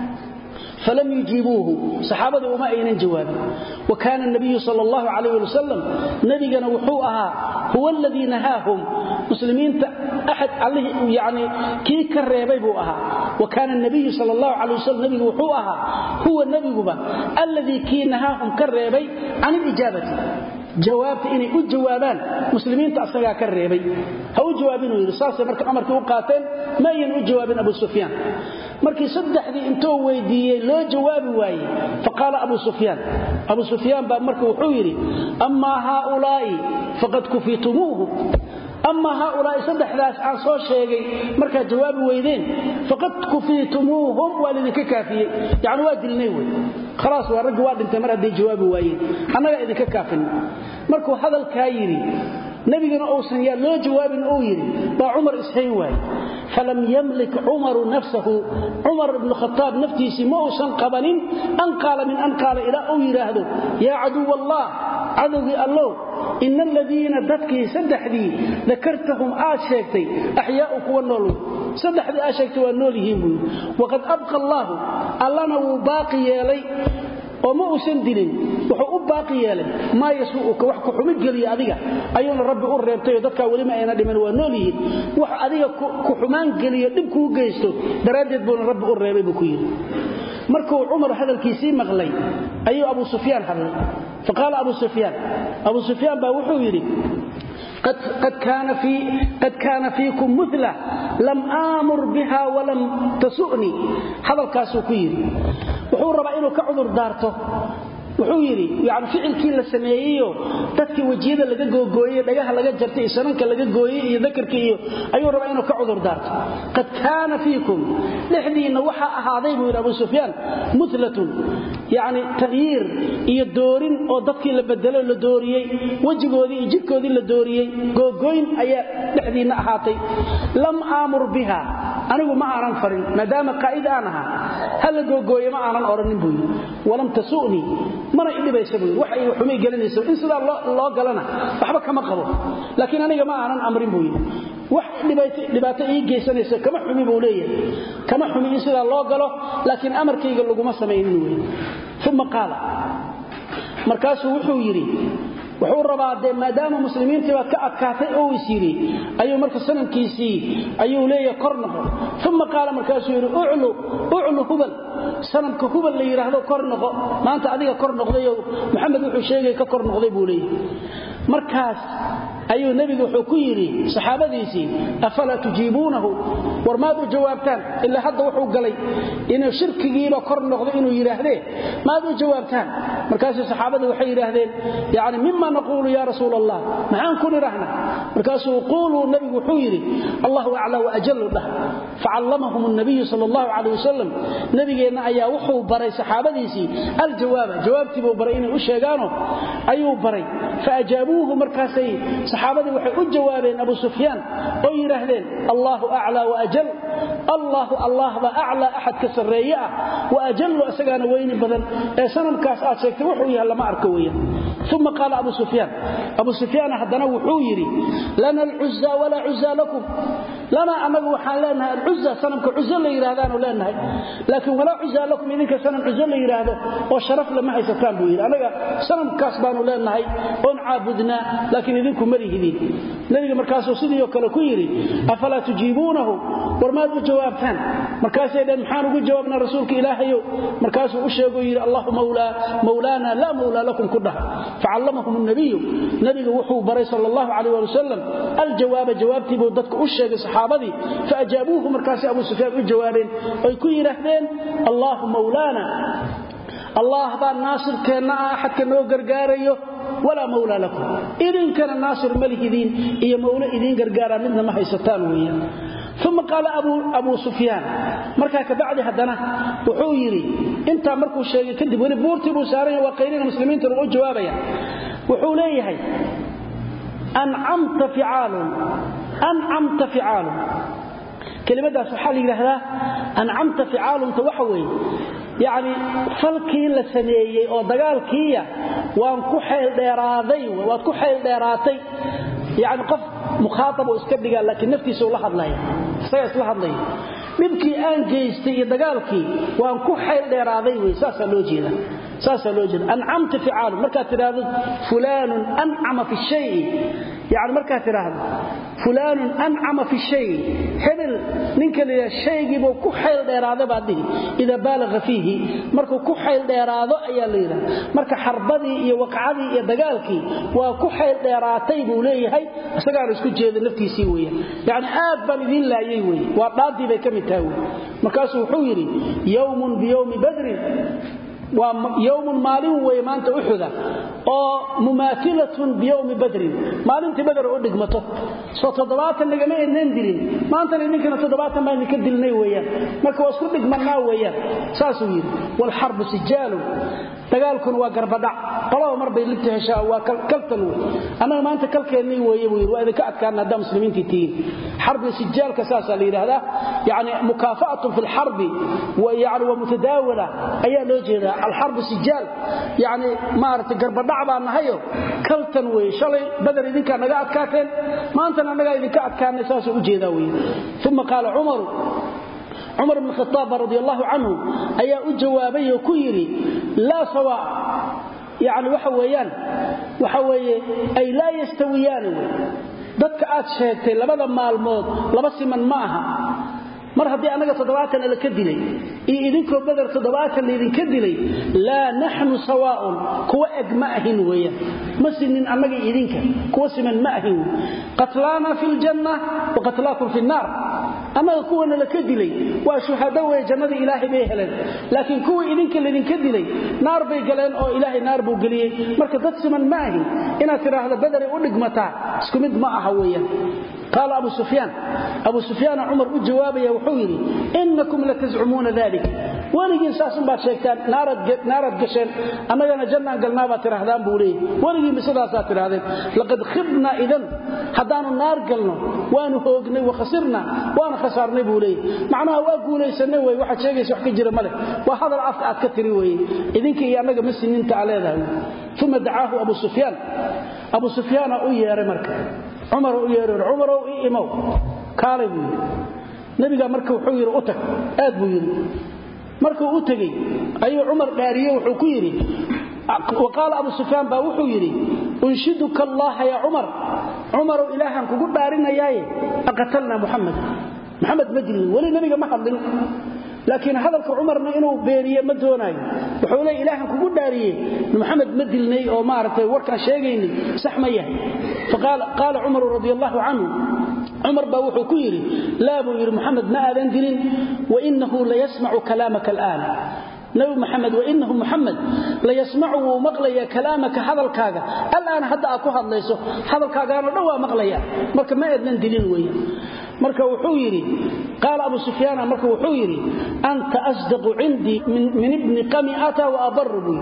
فلم يجيبوه صحابه وما اين جواب وكان النبي صلى الله عليه وسلم نبينا وحوها هو الذي نهاهم مسلمين احد عليه يعني كي كريبي بو اها وكان النبي صلى الله عليه وسلم نبي وحوها هو النبي با الذي كي نهاهم كريبي عن الاجابه jawaabta inay u jawaabaan muslimiinta asaga ka reebay ha u jawaabin uu saas marka amarka u qaateen ma ayan u jawaabin Abu Sufyaan markii saddexdii intuu weydiiyay loo jawaabi waayay faqala Abu Sufyaan Abu Sufyaan baa markuu wuxuu yiri amma haulaa'i faqad kufitumuhu أما هؤلاء صدح لاس عن صور شيء مركا جواب ويدين فقد كفيتموهم والذي كافية يعني واد النووي خلاص ورجع واد انت مرة دي جواب ويد أنا إذا كافن مركو هذا الكايري نبينا أوسن يا لو جواب أويري با عمر إسحيواي فلم يملك عمر نفسه عمر بن الخطاب نفتيسي موسن قبل أن قال من أن قال إلى أويري هذا يا عدو الله عدو الله إن الذين دتكي سدحدي ذكرتهم آشيكتي أحياؤك والنولو سدحدي آشيكتي والنولهم وقد أبقى الله ألنا وباقي لي وما أسندلين وحو باقي لي ما يسوءك وحكو حمد لي أذيك أيون الرب أريبتي دتك ولما أنا دمن والنولهم وح أذيك كحمان لي دبكو جيستو درادت بون الرب أريبي بكير مركو عمر هذا الكيسي مغلي أيو أبو سفيان هذا فقال أبو سفيان أبو سفيان باوحو يري قد, قد, كان في قد كان فيكم مثلة لم آمر بها ولم تسؤني هذا الكاسو كيري وحو ربعينه كعذر دارته wuxuu yiri yaani ficilkii la sameeyo dadkii wajiyada laga googooyay dhagaha laga jartay sananka laga gooyay iyo dhakarkii iyo ayuu rabaa inuu ka cudur daarto qad kaana fiikum lixdiina waxa ahaaday buu Abu Sufyaan mutlatun yaani tagyiir iyo doorin oo dadkii la bedelo la dooriyay wajigoodii iyo jirkoodii la dooriyay googooyin ayaa lixdiina ahaatay lam aamur biha anigu ma aanan farin maadaama qaa'id aan ahaa hal googooyay ma aanan oranin buu walam tasuuni mana idhibayso waxa ay xumay galanayso in sida loo galana waxba kama qabo laakiin aniga ma aanan amrin buu wax dhibayto dhibaato ii geysanayso kama xumi buu leeyahay kama xumi in sida loo galo laakiin amarkayga lagu ma sameeynin weey thumma qala markaasuu wuxuu yiri wuxuu rabaa de maadaama muslimiinta waa ka adkaatay oo isiri ayuu marka sanamkiisi ayuu leeyahay kornaho thumma qala markaasuu yiri u'lu u'lu hubal sanamka hubal la yiraahdo kornaho maanta adiga kornoqday Muhammad wuxuu sheegay ka kornoqday buu leeyahay markaas ayuu nabigu wuxuu ku yiri saxaabadiisi afala tujibunahu warmaadu jawaabtaan illa hadda wuxuu galay inuu shirkigiiba kornoqday inuu yiraahdee maadu jawaabtaan markaas saxaabadu waxay yiraahdeen yaani mimma naqulu ya rasuul allah maxaan ku nirahna markaas uu qulu nabigu wuxuu yiri Allahu a'la wa ajallu dah fa'allamahum an-nabiy sallallahu alayhi wasallam nabigeena ayaa wuxuu baray saxaabadiisi al-jawaab jawaabtii buu baray inuu sheegaano ayuu baray faajabuuhu markaasay saxaabadu waxay u jawaabeen Abu Sufyaan oo yiraahdeen Allahu a'la wa ajal Allahu Allah wa a'la ahad ka sareeya wa ajallu asagana weyni badan ee sanamkaas aad sheegtay wuxuu yahay lama arko weeyaan thumma qala Abu Sufyaan Abu Sufyaan hadana wuxuu yiri lana al-uzza wa la uzza lakum lana anagu waxaan leenahay al-uzza sanamka uzza la yiraahdaan leenahay laakiin wala uzza lakum idinka sanam uzza la yiraahdo oo sharaf lama haysataan buu yiri anaga sanamkaas baanu leenahay oo caabudna laakiin idinku marihidin nabiga markaas uu sidoo kale ku yiri afala tujibunahu warmaad u jawaabtaan markaas ay dhan maxaan ugu jawaabna rasuulka ilaahayo markaas uu sheego yiri Allahu mawla mawlana la mawla lakum kudah fa'allamahum an-nabiy nabiga wuxuu baray sallallahu alayhi wa sallam al-jawaab jawaabtii buu dadku u sheegay saxaabadii faajabuuhu markaas Abu Sufyaan u jawaabeen ay ku yiraahdeen Allahu mawlana Allah baa naasirkeena ahadka noo gargaarayo ولا مولى لكم إذن كان الناصر ملك دين إيا مولى إذن قرقارا مننا ما هيستان ويا ثم قال أبو, أبو سفيان مركاك بعد هدنا وحويري انت مركو الشيء كدب ونبورتي بوسارين وقيلين المسلمين ترغوا جوابيا وحوليه أنعمت فعال أنعمت فعال كلمة سبحانه لهذا أنعمت فعال توحوي يعني فلكي لسنيي او دغالكيا وان ku xeel dheeraaday waad ku xeel dheeraatay يعني qof مخاطب oo iska dhiga laakiin naftiisa uu la hadlay sayas la hadlay midkii aan geystay dagaalkii waan ku xeel dheeraaday way saas loo jeeda ساسا لوجد أنعمت فعال مركا تراهد فلان أنعم في الشيء يعني مركا تراهد فلان أنعم في الشيء هبل ننك الشيء يبو كحيل ديراده بعده إذا بالغ فيه مركا كحيل ديراده أيا ليرا مركا حربدي iyo waqcadii iyo dagaalkii waa ku xeel dheeraatay buu leeyahay asaga isku jeeda naftiisii weeyaan yaani aad bal idin laayay weey waa dhaadii bay kamid tahay markaas wuxuu yiri yawmun bi yawmi badr ويوم مالين ويمانت أحدا أو مماثلة بيوم بدر مالين تبدر أدق مطو سو تضباطا لقماء نندرين ما أنت لنكنا تضباطا ما نكدلني ويا مركا واسكدق منا ويا ساسوين والحرب سجال تقالكن وقربدع قالوا مربي لبتها شاء وكلتنوا أنا ما أنت كلكني ويا وإذا كأت كان هذا مسلمين تتين حرب سجال كساسا لي هذا يعني مكافأة في الحرب ويعني ومتداولة أي لوجه الحرب سجال يعني ما أردت قرب دعبا نهيو كلتن وي شلي بدر إذن كان نقاعد كاتل ما أنت نقاعد إذن كان كان نساس أجيداوي ثم قال عمر عمر بن الخطاب رضي الله عنه أي أجوابي كيري لا سواء يعني وحويان وحوي أي لا يستويان ضدك آت شهدتي لبدا مالمود لبسي من معها mar hadii anaga toddobaatan la ka dilay ee idinko badar toddobaatan idin ka dilay la nahnu sawaa'un kuwa agmaahin weeya masinin anaga idinka kuwa siman maahin qatlana fil janna wa qatlakum fil nar ama kuwa la ka dilay waa shuhada way jannada ilaahi bay heleen laakiin kuwa idinka la idin ka dilay naar bay galeen oo ilaahi naar buu galiyay marka dad siman maahin ina tiraahdo badar u dhigmata isku mid ma aha weeya قال أبو سفيان أبو سفيان عمر أجوابه وحويري إنكم لتزعمون ذلك ولكن ساسم بعد شيكتان نارد قشين أما أنا جنة قلنا باترهدان بولي ولكن بسداسات ترهدان لقد خبنا إذن حدان النار قلنا وانو هوقنا وخسرنا وانا خسرنا بولي معناها واقولي سنوي واحد شيء يسوحك جرى ملك وهذا العفق أتكتري إذنك إيانك مسنين تعالى ذا ثم دعاه أبو سفيان أبو سفيان أوي يا رمرك عمر يرون عمر إيمو كالي بو نبيغا marka wuxuu yiri u tag aad buu yiri marka uu tagay ayuu Umar dhaariyo wuxuu ku yiri وقال ابو سفيان با wuxuu yiri unshiduka Allah ya Umar Umar ilaahan kugu dhaarinayay aqtalna Muhammad Muhammad majli wali nabiga ma hadlin laakiin hadalka Umarna inuu beeriye ma doonayo wuxuu leeyahay ilaahan kugu dhaariyay Muhammad madilnay oo maartay warka sheegayni sax ma yahay فقال قال عمر رضي الله عنه عمر باوحو كيري لا بو يري محمد ما آذن دلين وإنه ليسمع كلامك الآن نبي محمد وإنه محمد ليسمعه مقليا كلامك هذا الكاغا الآن حتى أكو هذا ليسو هذا الكاغا نوى مقليا مركا ما آذن دلين ويا مركا وحويري قال أبو سفيان مركا وحويري أنت أصدق عندي من, من ابن قمئة وأبر بي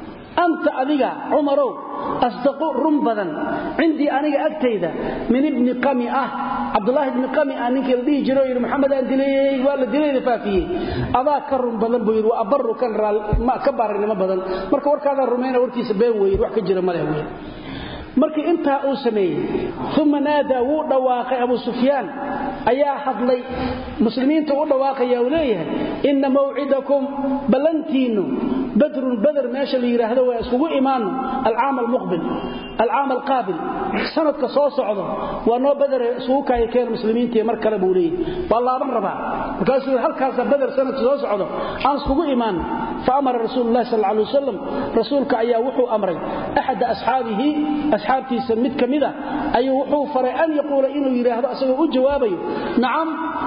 أنت أذيك عمرو أصدق رمبدا عندي أنا أكتيدا من ابن قمئة عبد الله بن قمئة أنك الذي جرى محمد أنت لي ولا دليل فافيه أذاك رمبدا بير وأبر كان ما كبر لما بدل مرك ورك هذا الرومين وركي سبين ويروح كجرى ماله وين markii inta uu sameeyay thumma naada wuu dhawaaqay Abu Sufyaan ayaa hadlay muslimiinta u dhawaaqay oo leeyahay inna maw'idakum balantinu badr badr meesha la yiraahdo waa isugu iimaan al-aam al-muqbil al-aam al-qabil sanadka soo socdo waa noo badr isugu kay keen muslimiinta mar kale buu leeyahay wallahi raba markaas halkaas badr sanad soo socdo aan isugu iimaan fa amara rasuulullaahi sallallahu alayhi wasallam rasuulka ayaa wuxuu amray ahad asxaabihi أصحابتي سميت كمذا أي وحو فري أن يقول إنه يرهد أسوه أجوابي نعم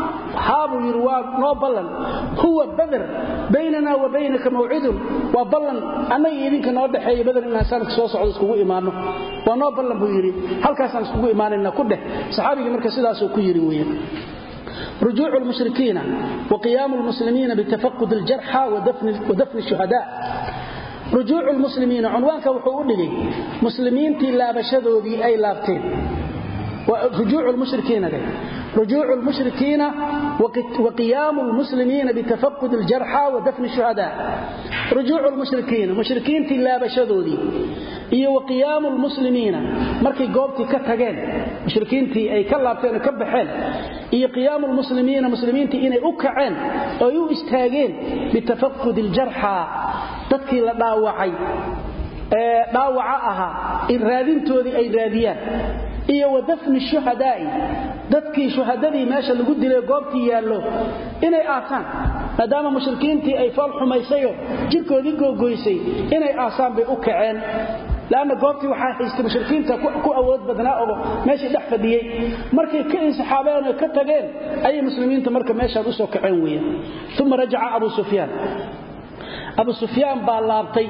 حابوا يرواب نوبلا هو بدر بيننا وبينك موعد وبلا أنا يرينك نوضح أي بدر إنها سانك سوص عدسكو إيمانه ونوبلا بيري هل كاسان سكو إيماننا كده صحابي مركز سيدا سوكو يريوية رجوع المشركين وقيام المسلمين بتفقد الجرحى ودفن, ودفن الشهداء رجوع المسلمين عنوانك وحو دغي مسلمين تي لابشدودي اي لابتين ورجوع المشركين ده رجوع المشركين وقيام المسلمين بتفقد الجرحى ودفن الشهداء رجوع المشركين مشركين تي لابشدودي iyo waqiyamul muslimiina markay goobti ka tageen mushrikiintii ay ka laabteen ka baxeen iyo qiyamul muslimiina muslimiintii inay u kaceen oo u istaageen bitafaqud aljarha dadkii la dhaawacay ee dhaawaca aha in raadintoodii ay raadiyaan iyo wadafni shuhadaa'i dadkii shuhadadii meesha lagu dilay goobtii yaallo inay aasaan maadaama mushrikiintii ay fal xumaysayo jirkoodii googoysay inay aasaan bay u kaceen laana goobtii waxa haystay mushrikiinta ku awood badnaa oo meeshii dhex fadhiyay markay ka saxaabeen ka tageen ay muslimiinta marka meesha u soo kaceen weeyaan thumma raja'a Abu Sufyan Abu Sufyan baa laabtay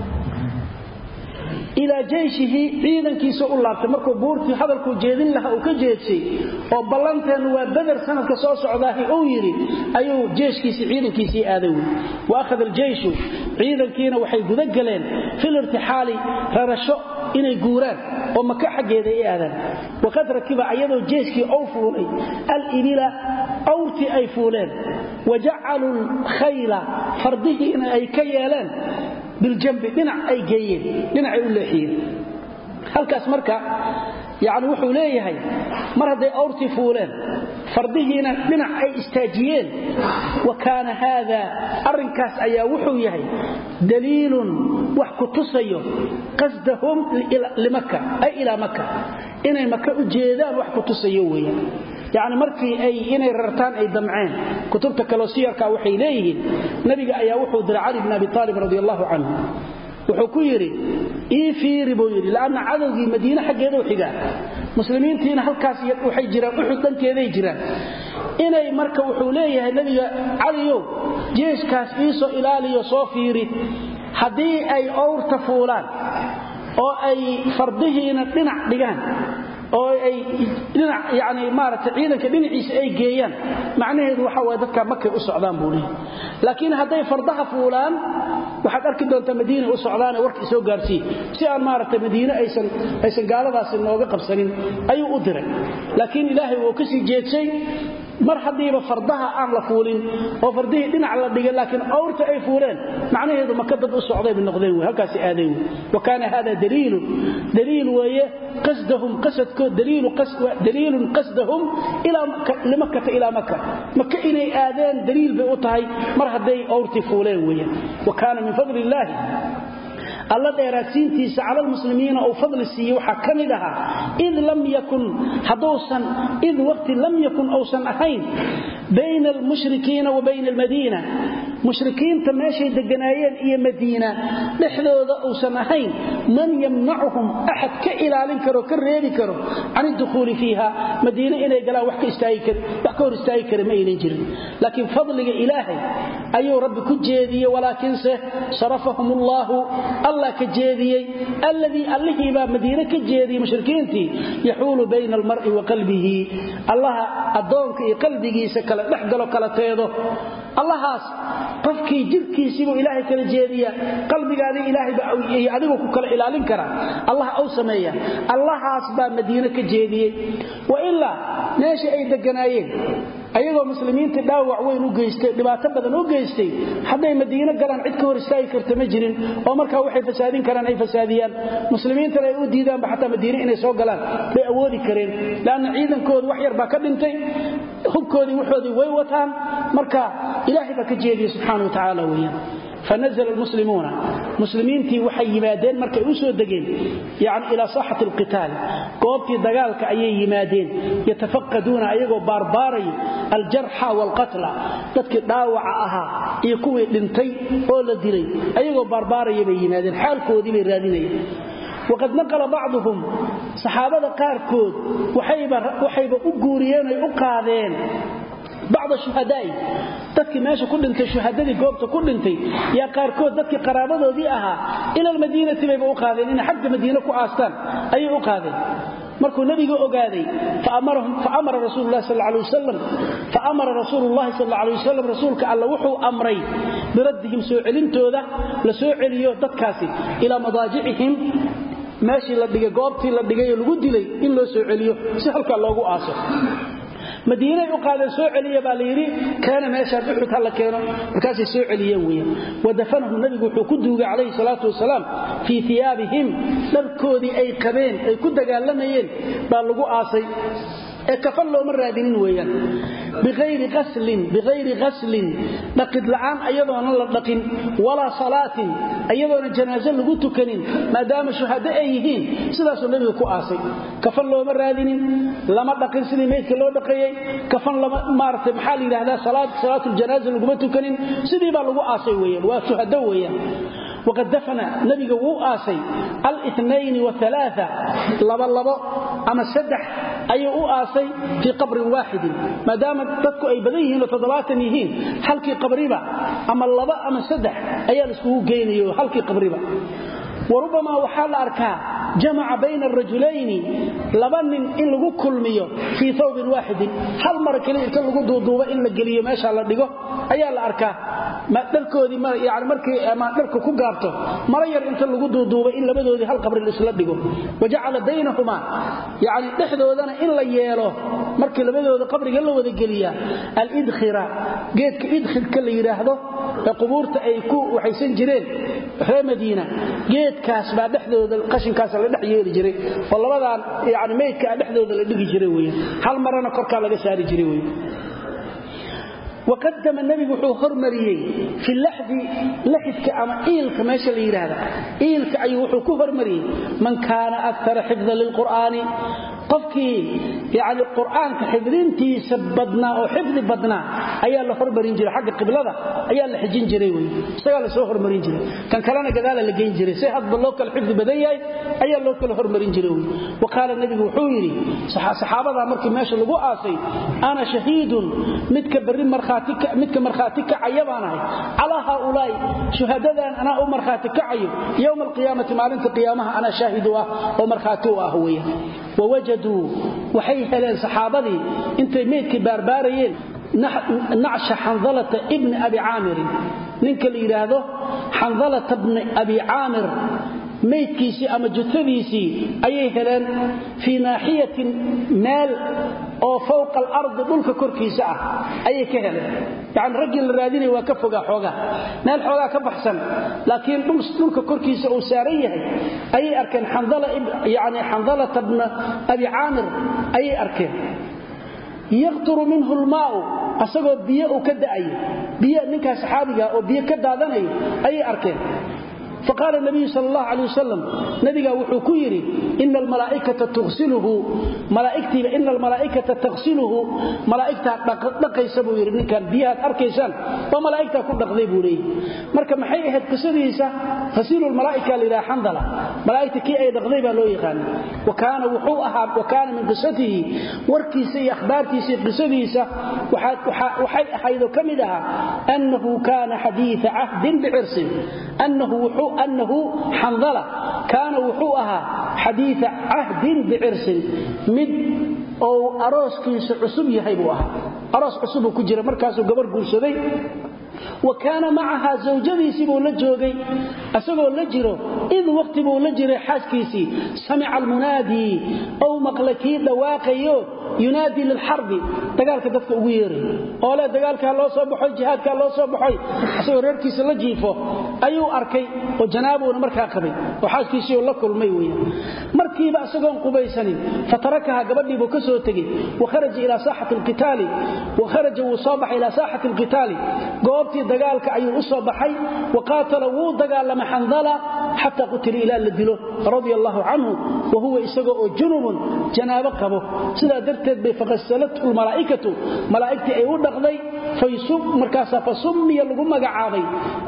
ila jeeshihi ciidankiisa u laabtay markuu buurtii hadalku jeedin laha uu ka jeedsay oo ballanteen waa badar sanadka soo socdaahi uu yiri ayuu jeeshkiisa ciidankiisa aaday waa akhad al-jeeshu ciidankiina waxay guda galeen fil irtixaali rarasho inay guuraan oo maka xageeda ay aadaan waqad rakiba ayadoo jeeshkii oo fuulay al-ibila awrti ay fuuleen waja'alu al-khayla fardihiina ay ka yeeleen بالجنب دينع اي جيين دينع اي ولخيين halkaas marka yaani wuxuu leeyahay mar haday awrti fuuleen fardihiina dinac ay istaajiyeen wakaana hada arinkaas ayaa wuxuu yahay daliilun wax ku tusayo qasdahum limakka ay ila makka inay makka u jeedaan wax ku tusayo weeyaan yaani markii ay inay rartaan ay damceen kutubta kale siyarka waxay leeyihiin nabiga ayaa wuxuu diray Ali ibn Abi Talib radiyallahu anhu wuxuu ku yiri ii fiiri buu yiri laana cadawgii Madiina xageeda u xigaa muslimiintiina halkaas waxay jiraan Uhud dankeeday jiraan inay marka wuxuu leeyahay nabiga Aliyo jeeskaas ii soo ilaaliyo soo fiiri hadii ay awrta fuulaan oo ay fardihiina dhinac dhigaan oo ay dhinac yaani maaragtay ciidanka dhinaciisa ay geeyaan macnaheedu waxa way dadka Makka u socdaan buulay laakiin haday fardaha fuulaan waxaad arki doontaa Madiina u socdaan warkii soo gaarsii si aan maaragtay Madiina aysan aysan gaaladaas nooga qabsanin ayuu u diray laakiin Ilaahay wuu ka sii jeedsay mar hadiiba fardaha aan la fuulin oo fardihii dhinac la dhigay laakiin awrta ay fuuleen macnaheedu Makka dad u socday bi noqdeen halkaas aadeen wakaana hada daliil daliil waye qasdahum qasadku daliil qasd daliil qasdahum ila limakka ila makka makka inay aadeen daliil bay u tahay mar haday awrti fuuleen weeyaan wakaana min fadlillahi الله ديراتينتي على المسلمين أو فضل السيء وحكمدها إذ لم يكن حدوثا إذ وقت لم يكن أوسن أحين بين المشركين وبين المدينة مشركين تماشي دقنايين إيا مدينة لحظة أوسن أحين من يمنعهم أحد كإلالين كرو كالريلي كرو عن الدخول فيها مدينة إلي قلا وحكي استايكر وحكور استايكر ما ينجري لكن فضل إلهي أيو رب كجيدي ولكن صرفهم الله الله كجيدي الذي الله با مدينه كجيدي مشركينتي يحول بين المرء وقلبه الله ادونك iyo qalbigiisa kala dhaxgalo kala teedo allahaas qofkii jirkiisa ilaahay kala jeediya qalbigaada ilaahay ba adigu ku kala ilaalin kara allah oo sameeya allahaas ba madiina ka jeediyay wa illa meesha ay deganaayeen ayagoo muslimiinta dhaawac weyn u geystay dhibaato badan u geystay haday madiina galaan cid ka hor istaagi karta ma jirin oo marka waxay fasaadin karaan ay fasaadiyaan muslimiinta ay u diidaan ba xataa madiina inay soo galaan bay awoodi kareen laana ciidankooda wax yar ba ka dhintay hubkoodii waxoodii way wataan marka ilaahay ba ka jeediyay subhanahu wa ta'ala weeyaan فنزل المسلمون مسلمين تي waxay yimaadeen markay u soo dageen yaani ila sahhat alqital qoobtii dagaalka ayay yimaadeen yatafaqaduna ayagoo barbaaray aljarha walqatla dadkii dhaawaca ahaa iyo kuwii dhintay oo la dilay ayagoo barbaaray bay yimaadeen xaalkoodii bay raadinayeen وقد نقل بعضهم صحابه قاركود waxayba waxayba u guuriyeen ay u qaadeen بعض الشهداء dadkii meesha ku dhintay shuhadadii goobta ku dhintay ya qaarkood dadkii qaraabadoodii ahaa ila Madiinada bay u qaadeen in xagga Madiina ku aastaan ay u qaadeen markuu nabiga ogaaday faamarahum faamara rasuulullah sallallahu alayhi wasallam faamara rasuulullah sallallahu alayhi wasallam rasuulka Allah wuxuu amray biradihim soo celintooda la soo celiyo dadkaasi ila madaajicihim maashi la dhigay goobtii la dhigay lagu dilay in loo soo celiyo si halka loogu aaso مدينة يقال سوء عليا باليري كان ماشى بحث هلا كانوا مركز سوء عليا ويا ودفنهم النبي وحكده عليه الصلاة والسلام في ثيابهم لركودي أي قبين أي كده قال لنا ين بالغو آسي ee kafan loo maraadinin weeyaan bighayri ghaslin bighayri ghaslin dhaqid la'aan ayadoona la dhaqin wala salaatin ayadoona janaaso lagu tukanin maadaama shuhada ay yihiin sidaas oo nabiga ku aasay kafan loo maraadinin lama dhaqin sidii meedka loo dhaqayay kafan lama maartay maxaa la yiraahdaa salaad salaatul janaaza lagu tukanin sidii baa lagu aasay weeyaan waa shuhada weeyaan وقد دفن نبي وو آسي الاثنين وثلاثة لبا لبا أما السدح أي وو آسي في قبر واحد ما دام تدكو أي بديهن وتضباتنيهن حلقي قبريبا أما اللبا أما السدح أي لسكوه قيني حلقي قبريبا وربما وحال أركا جمع بين الرجلين لبن إن لغو كلميو في ثوب واحد هل مرة كلي إنت لغو دوضوبة إن لقليه ما شاء الله ديقو أيها الأركا ما دلكو دي يعني مركي ما دلكو كو قارتو مرير إنت لغو دوضوبة إن لبدو دي هل قبر الإسلام ديقو وجعل بينهما يعني دحدو دانا إن ليالو مركي لبدو دي قبر قلو دي قليه الإدخرة قيدك إدخل كل يراهدو قبورت أيكو وحيسين جرين في مدينة قيد kaas baa dhaxdooda qashinkaas la dhax yeeli jiray oo labadan yaani meedka dhaxdooda la dhigi jiray weey hal marana korka laga saari jiray weey وقدم النبي وحو هرمريي في اللحد لحدك أما إيلك ماشي اللي يراهد إيلك أي وحو كهرمريي من كان أكثر حفظا للقرآن قفكي يعني القرآن كحفظينتي سبدنا أو حفظ بدنا أيها اللي هرمرين جري حق قبل هذا أيها اللي حجين جري استقال سوى هرمرين جري كان كلانا كذلك اللي جين جري سيحض باللوك الحفظ بديي أيها اللوك الهرمرين جري وقال النبي وحويري صحابة مركي ماشي اللي قاسي أنا شهيد متكبرين مرخا midka marxaati ka cayabaanahay ala haulay shuhadadan ana u marxaati ka cayo yawm alqiyamati maalinta qiyaamaha ana shaahidu ah oo marxaati u ah weeyo wawajadu waxay heleen saxaabadii intay meedkii baarbaarayeen nacsh hanzalata ibn abi aamir ninka la yiraahdo hanzalata ibn abi aamir meedkiisi ama jutadiisi ayay heleen fi naahiyatin maal oo fawqa al-ard dhulka korkiisa ah ayay ka heleen taan rajul raadinay waa ka foga xoga meel xoga ka baxsan laakiin dhulka korkiisa uu saaran yahay ayay arkeen hanzala yaani hanzala ibn abi aamir ayay arkeen yaqturu minhu al-maa'u asagoo biyo uu ka da'ay biyo ninka saxaabiga oo biyo ka daadanay ayay arkeen فقال النبي صلى الله عليه وسلم نبيغا وحو كيري إن الملائكة تغسله ملائكتي إن الملائكة تغسله ملائكتها دقيسه بو يري كان بيات اركيسان وملائكتها كل دقديبو لي marka maxay ahayd qisadiisa fasiilul malaa'ika ila hanzala malaa'ikta ki ay daqdayba loo yaqaan وكان وحو ahaa وكان من قصته warkiisa iyo akhbaartiisa qisadiisa waxa waxay ahayd kamidaha annahu kana hadith ahd bi'irsi annahu wuxuu أنه حنظلة كان وحوءها حديث عهد بعرس مد أو أراس كيس عصب يهيبوها أراس عصب كجرة مركز وقبر قرصدي وكان معها زوجتي سيبو لجوغي أسبو لجرو إذ وقت بو لجري حاسكيسي سمع المنادي أو مقلكي دواقيو ينادي للحرب دقالك دفك ويري أولا دقالك الله صبحي جهادك الله صبحي أسبو ريركيس لجيفو أيو أركي وجنابه مركا قبي وحاسكيسي ولكل ميوية مركي بأسقون قبيساني فتركها قبل بكسو تجي وخرج إلى ساحة القتال وخرج وصابح إلى ساحة القتال goobtii dagaalka ayuu u soo baxay waqaatala wuu dagaalama hanzala hatta qutila ila ladilo radiyallahu anhu wa huwa isaga oo junubun janaabo qabo sida darteed bay faqasalatu malaa'ikatu malaa'ikti ay u dhaqday faysub markaas fasummiya lagu magacaabay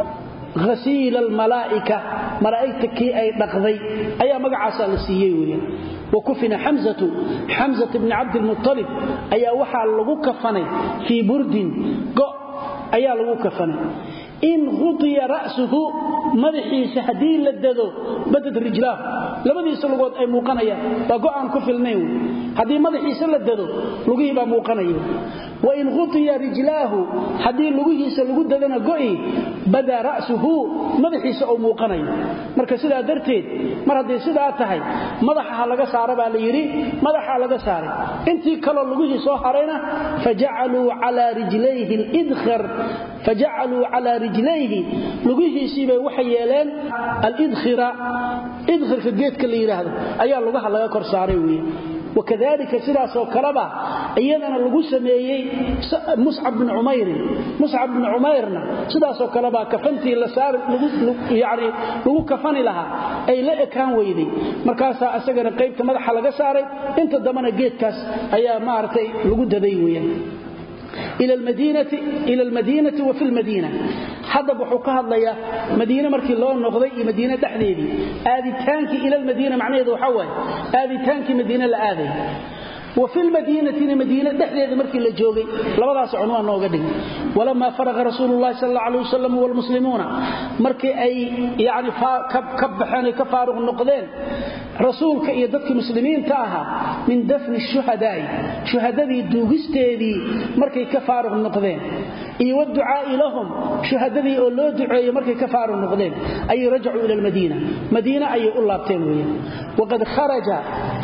غسيل الملائكة ملائكة كي أي نقضي أي مقعسا لسيئي وكفن حمزة حمزة بن عبد المطلب أي وحى اللغو كفني في برد قو أي اللغو كفني إن غطي رأسه مدحيس هدي لددو بدد رجلاه لبديس لغوت أي موقنية وقو عن كفل نيو هدي مدحيس لددو لغيبا موقنية وإن غطي رجلاه هدي لغيس لغددنا قوئي بدا رأسه مدحيس أو موقنية مركا سيدا درتين مر هدي سيدا أتهي مدحها لغا ساربا ليري مدحها لغا ساري انتي كلا لغيس وحرينا فجعلوا على رجليه الإدخر فجعلوا على رجليه لغيسي bay waxay yeeleen al idkhira idkhirka geedka la yiraahdo ayaa lugaha laga kor saaray weey wakadalika sidaas oo kaleba iyadana lagu sameeyay Mus'ab bin Umayr Mus'ab bin Umayrna sidaas oo kaleba kafantii la saar lagu yaari lagu kafani laha ay la ekaan weyday markaas asagana qaybta madaxa laga saaray inta damana geedkaas ayaa maartay lagu daday weeyaan إلى المدينة إلى المدينة وفي المدينة هذا بحكها الله مدينة مركي الله النقضي مدينة تحديدي هذه تانك إلى المدينة معناه ذو حوال هذه تانك مدينة لآذي وفي المدينة مدينة تحديدي مركي للجوغي لبضع عنوان نوغدين ولما فرغ رسول الله صلى الله عليه وسلم والمسلمون مركي أي يعني كبحاني كفارغ النقضين رسولك iyo dadkii muslimiinta aha min dafn shuhadaa shuhadadii duugisteedii markay ka faaruq noqdeen iyo ducaa ilahum shuhadadii oo loo duceeyo markay ka faaruq noqdeen ay rajuu ila almadina madina ay u laabteen weeyaan waqad kharaja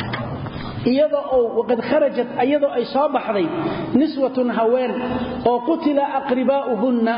iyada oo waqad kharajat iyada ay soo baxday niswatun haween oo qutila aqribaahunna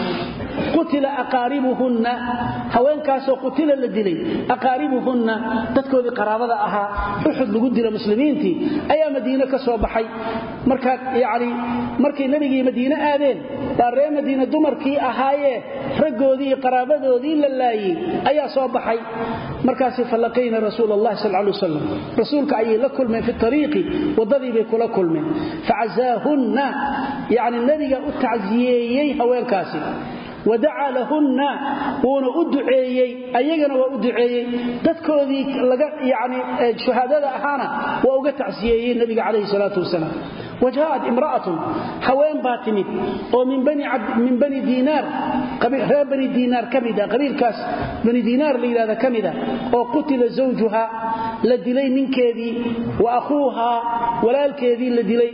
قتل أقاربهن هوين كاسو قتل لدلي أقاربهن تذكر قرابة أها أحد لقد المسلمين تي أي مدينة كسو بحي مركا يعني مركي نبي مدينة آذين باري مدينة دمركي أهاي رقو ذي قرابة ذي لله أي صوب بحي مركاسي فلقين رسول الله صلى الله عليه وسلم رسولك أي لكل من في الطريق وضذي بك لكل من فعزاهن يعني النبي أتعزيي هوين كاسي ودعا لهن ونا ادعيي ايغنا وا ادعيي dadkoodii laga yaani shuhadada ahana waa uga tacsiyay nabiga kaleey salaatu wasalaam وجاءت امراه حوين باتمت او من بني عبد من بني دينار قبيل بني دينار كميدا قبيل كاس بني دينار ليلada كميدا او قتل زوجها لدلي منكيدي واخوها walaalkeedii la dilay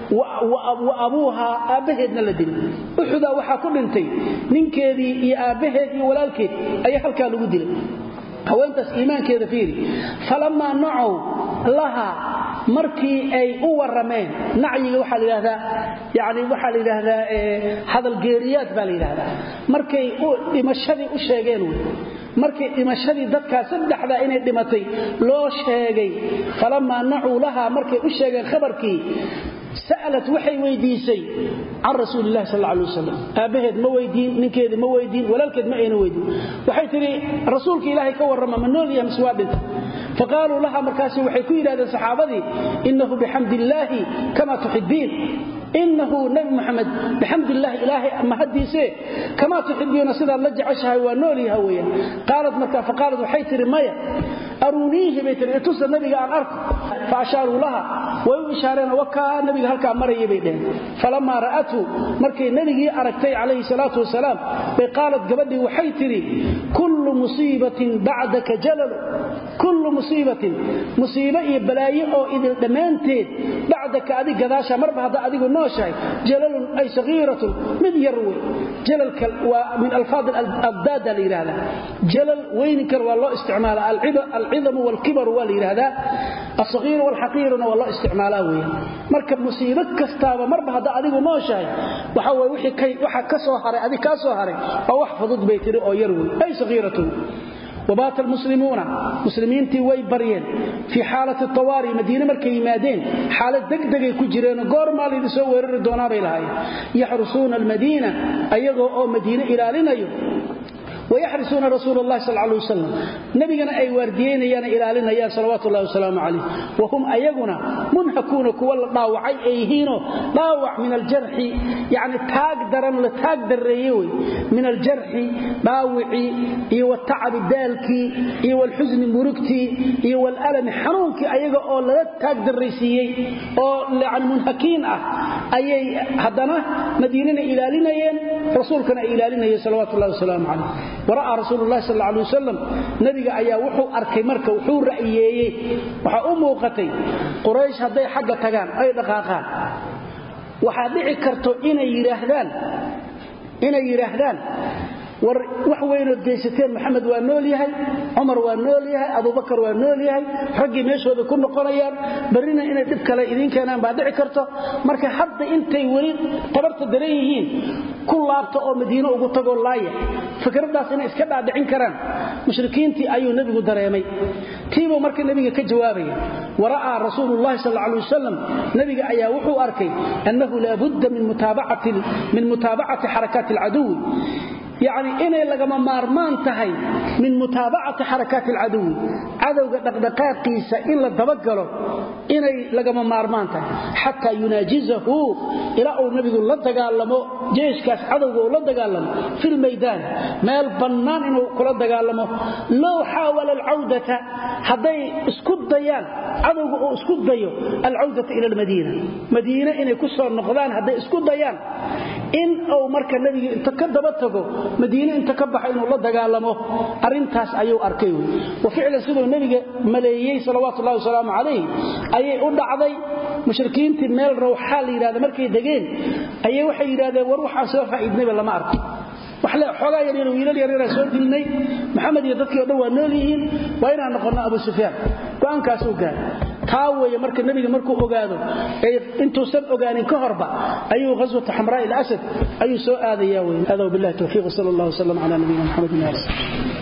wa abuha aabaheedna la dilay uxuda waxa ku dhintay ninkeedii iyo aabaheed iyo walaalkeed ayaa halka lagu dilay haweentaas iimaankeeda fiiri falama na'u laha markii ay u warameen nacyiga waxa la yiraahdaa yaani waxa la yiraahdaa hadal geeriyaad baa la yiraahdaa markay dhimashadii u sheegeen markii dhimashadii dadka saddexda inay dhimatay loo sheegay falama na'u laha markay u sheegeen khabarkii سألت وحي ويديسي عن رسول الله صلى الله عليه وسلم أبهد ما ويدين نكيد ما ويدين ولا الكد ما أين ويدين وحي تري رسولك إلهي كورما من نول يا مسوابنت فقالوا لها مركاسي وحي كويل هذا الصحابة إنه بحمد الله كما تحبين إنه نبي محمد بحمد الله إلهي أما هديسي كما تحبين سيدا لجع عشها ونولي هويا قالت مركا فقالت وحي تري مايا أرونيه بيتر إتوسى النبي عن أرض فأشاروا لها ويشارين وكا النبي هلكا مريي بيدين فلما رأته مركي النبي أركتي عليه الصلاة والسلام قالت قبلي وحيتري كل مصيبة بعدك جلل كل مصيبة مصيبة بلايئ أو إذا دمانتين بعدك أذي قداشا مربع هذا أذي النوشاي جلل أي صغيرة من يروي جلل ومن ألفاظ الأبداد لإرادة جلل وينك والله استعمال العظم والكبر والإرادة الصغير والحقير والله استعماله مركب مصيبة كستابة مربع هذا أذي النوشاي وحوى وحي كي وحى كسوهري أذي كسوهري أو احفظت بيتري أو يروي أي صغيرة وبات المسلمون مسلمين تي way bariyeen في حالة الطوارئ مدينة markay yimaadeen xaalad degdeg ay ku jireen goor maalin soo weerari doona bay lahaayeen yaxrusuuna المدينة ayagoo oo Madiina ilaalinayo ويحرسون رسول الله صلى الله عليه وسلم نبينا أي وارديين يانا إلالنا يا صلوات الله وسلام عليه وهم أيقنا منهكون كوال ضاوعي أيهينو ضاوع من الجرح يعني تاقدرا لتاقدر ريوي من الجرح ضاوعي إيو التعب الدالكي إيو الحزن مركتي إيو الألم حنونكي أيقا أو لتاقدر ريسيي أو يعني منهكين أه أي هدنا مدينة إلالنا ين رسولكنا إلالنا يا صلوات الله وسلام عليه ورأى رسول الله صلى الله عليه وسلم نبي أيا وحو أركي مركا وحو رأييه وحا أموقتي قريش هدي حقا تغان أي دقاقان وحا دعي كرتو إنا يرهدان إنا يرهدان wax weyn oo deesateen maxamed waa nool yahay umar waa nool yahay abu bakar waa nool yahay ragii meeshooda ku noqonayaan barina inay dib kale idin keenaan baa dhici karto marka hadda intay wali tabarta daran yihiin ku laabto oo madiina ugu tago laaya fikradaas inay iska dhaadhicin karaan mushrikiintii ayuu nabigu dareemay tiibo markii nabiga ka jawaabaya waraa rasuulullaahi sallallahu alayhi wasallam nabiga ayaa wuxuu arkay annahu la budda min mutaba'ati min mutaba'ati harakati al-adu يعني إني لغما مارمان تهي من متابعة حركات العدو عدو دقدقاء قيسة إلا دبقله إني لغما مارمان تهي حتى يناجزه إلى أو نبي الله دقالمو جيش كاس عدو الله دقالمو في الميدان ما البنان إنه كل دقالمو لو حاول العودة هذي اسكد ديان عدو اسكد ديو العودة إلى المدينة مدينة إني كسر النقضان هذي اسكد ديان إن أو مركز النبي تكدبته مدينة انت كبح إنه الله دقالمه أرنتاس أيو أركيو وفعلا سيدو النبي ملايي صلوات الله وسلامه عليه أي أدع عضي مشركين تمال روحالي إلى هذا مركي دقين أي وحي إلى هذا وروحا سوف إذنب لما أركي وحلا xogaa yar yar wiilal yar yar soo dilnay maxamed iyo dadkii oo dhan noolyihiin waa inaan noqono Abu Sufyaan go'aankaas uu gaar taawaya marka nabiga markuu ogaado ee intuu san ogaanin ka horba ayuu ghazwat Hamraa al-Asad ayuu soo aadayaa weyn hada billahi tawfiiq sallallahu alayhi wa sallam ala nabiyina Muhammad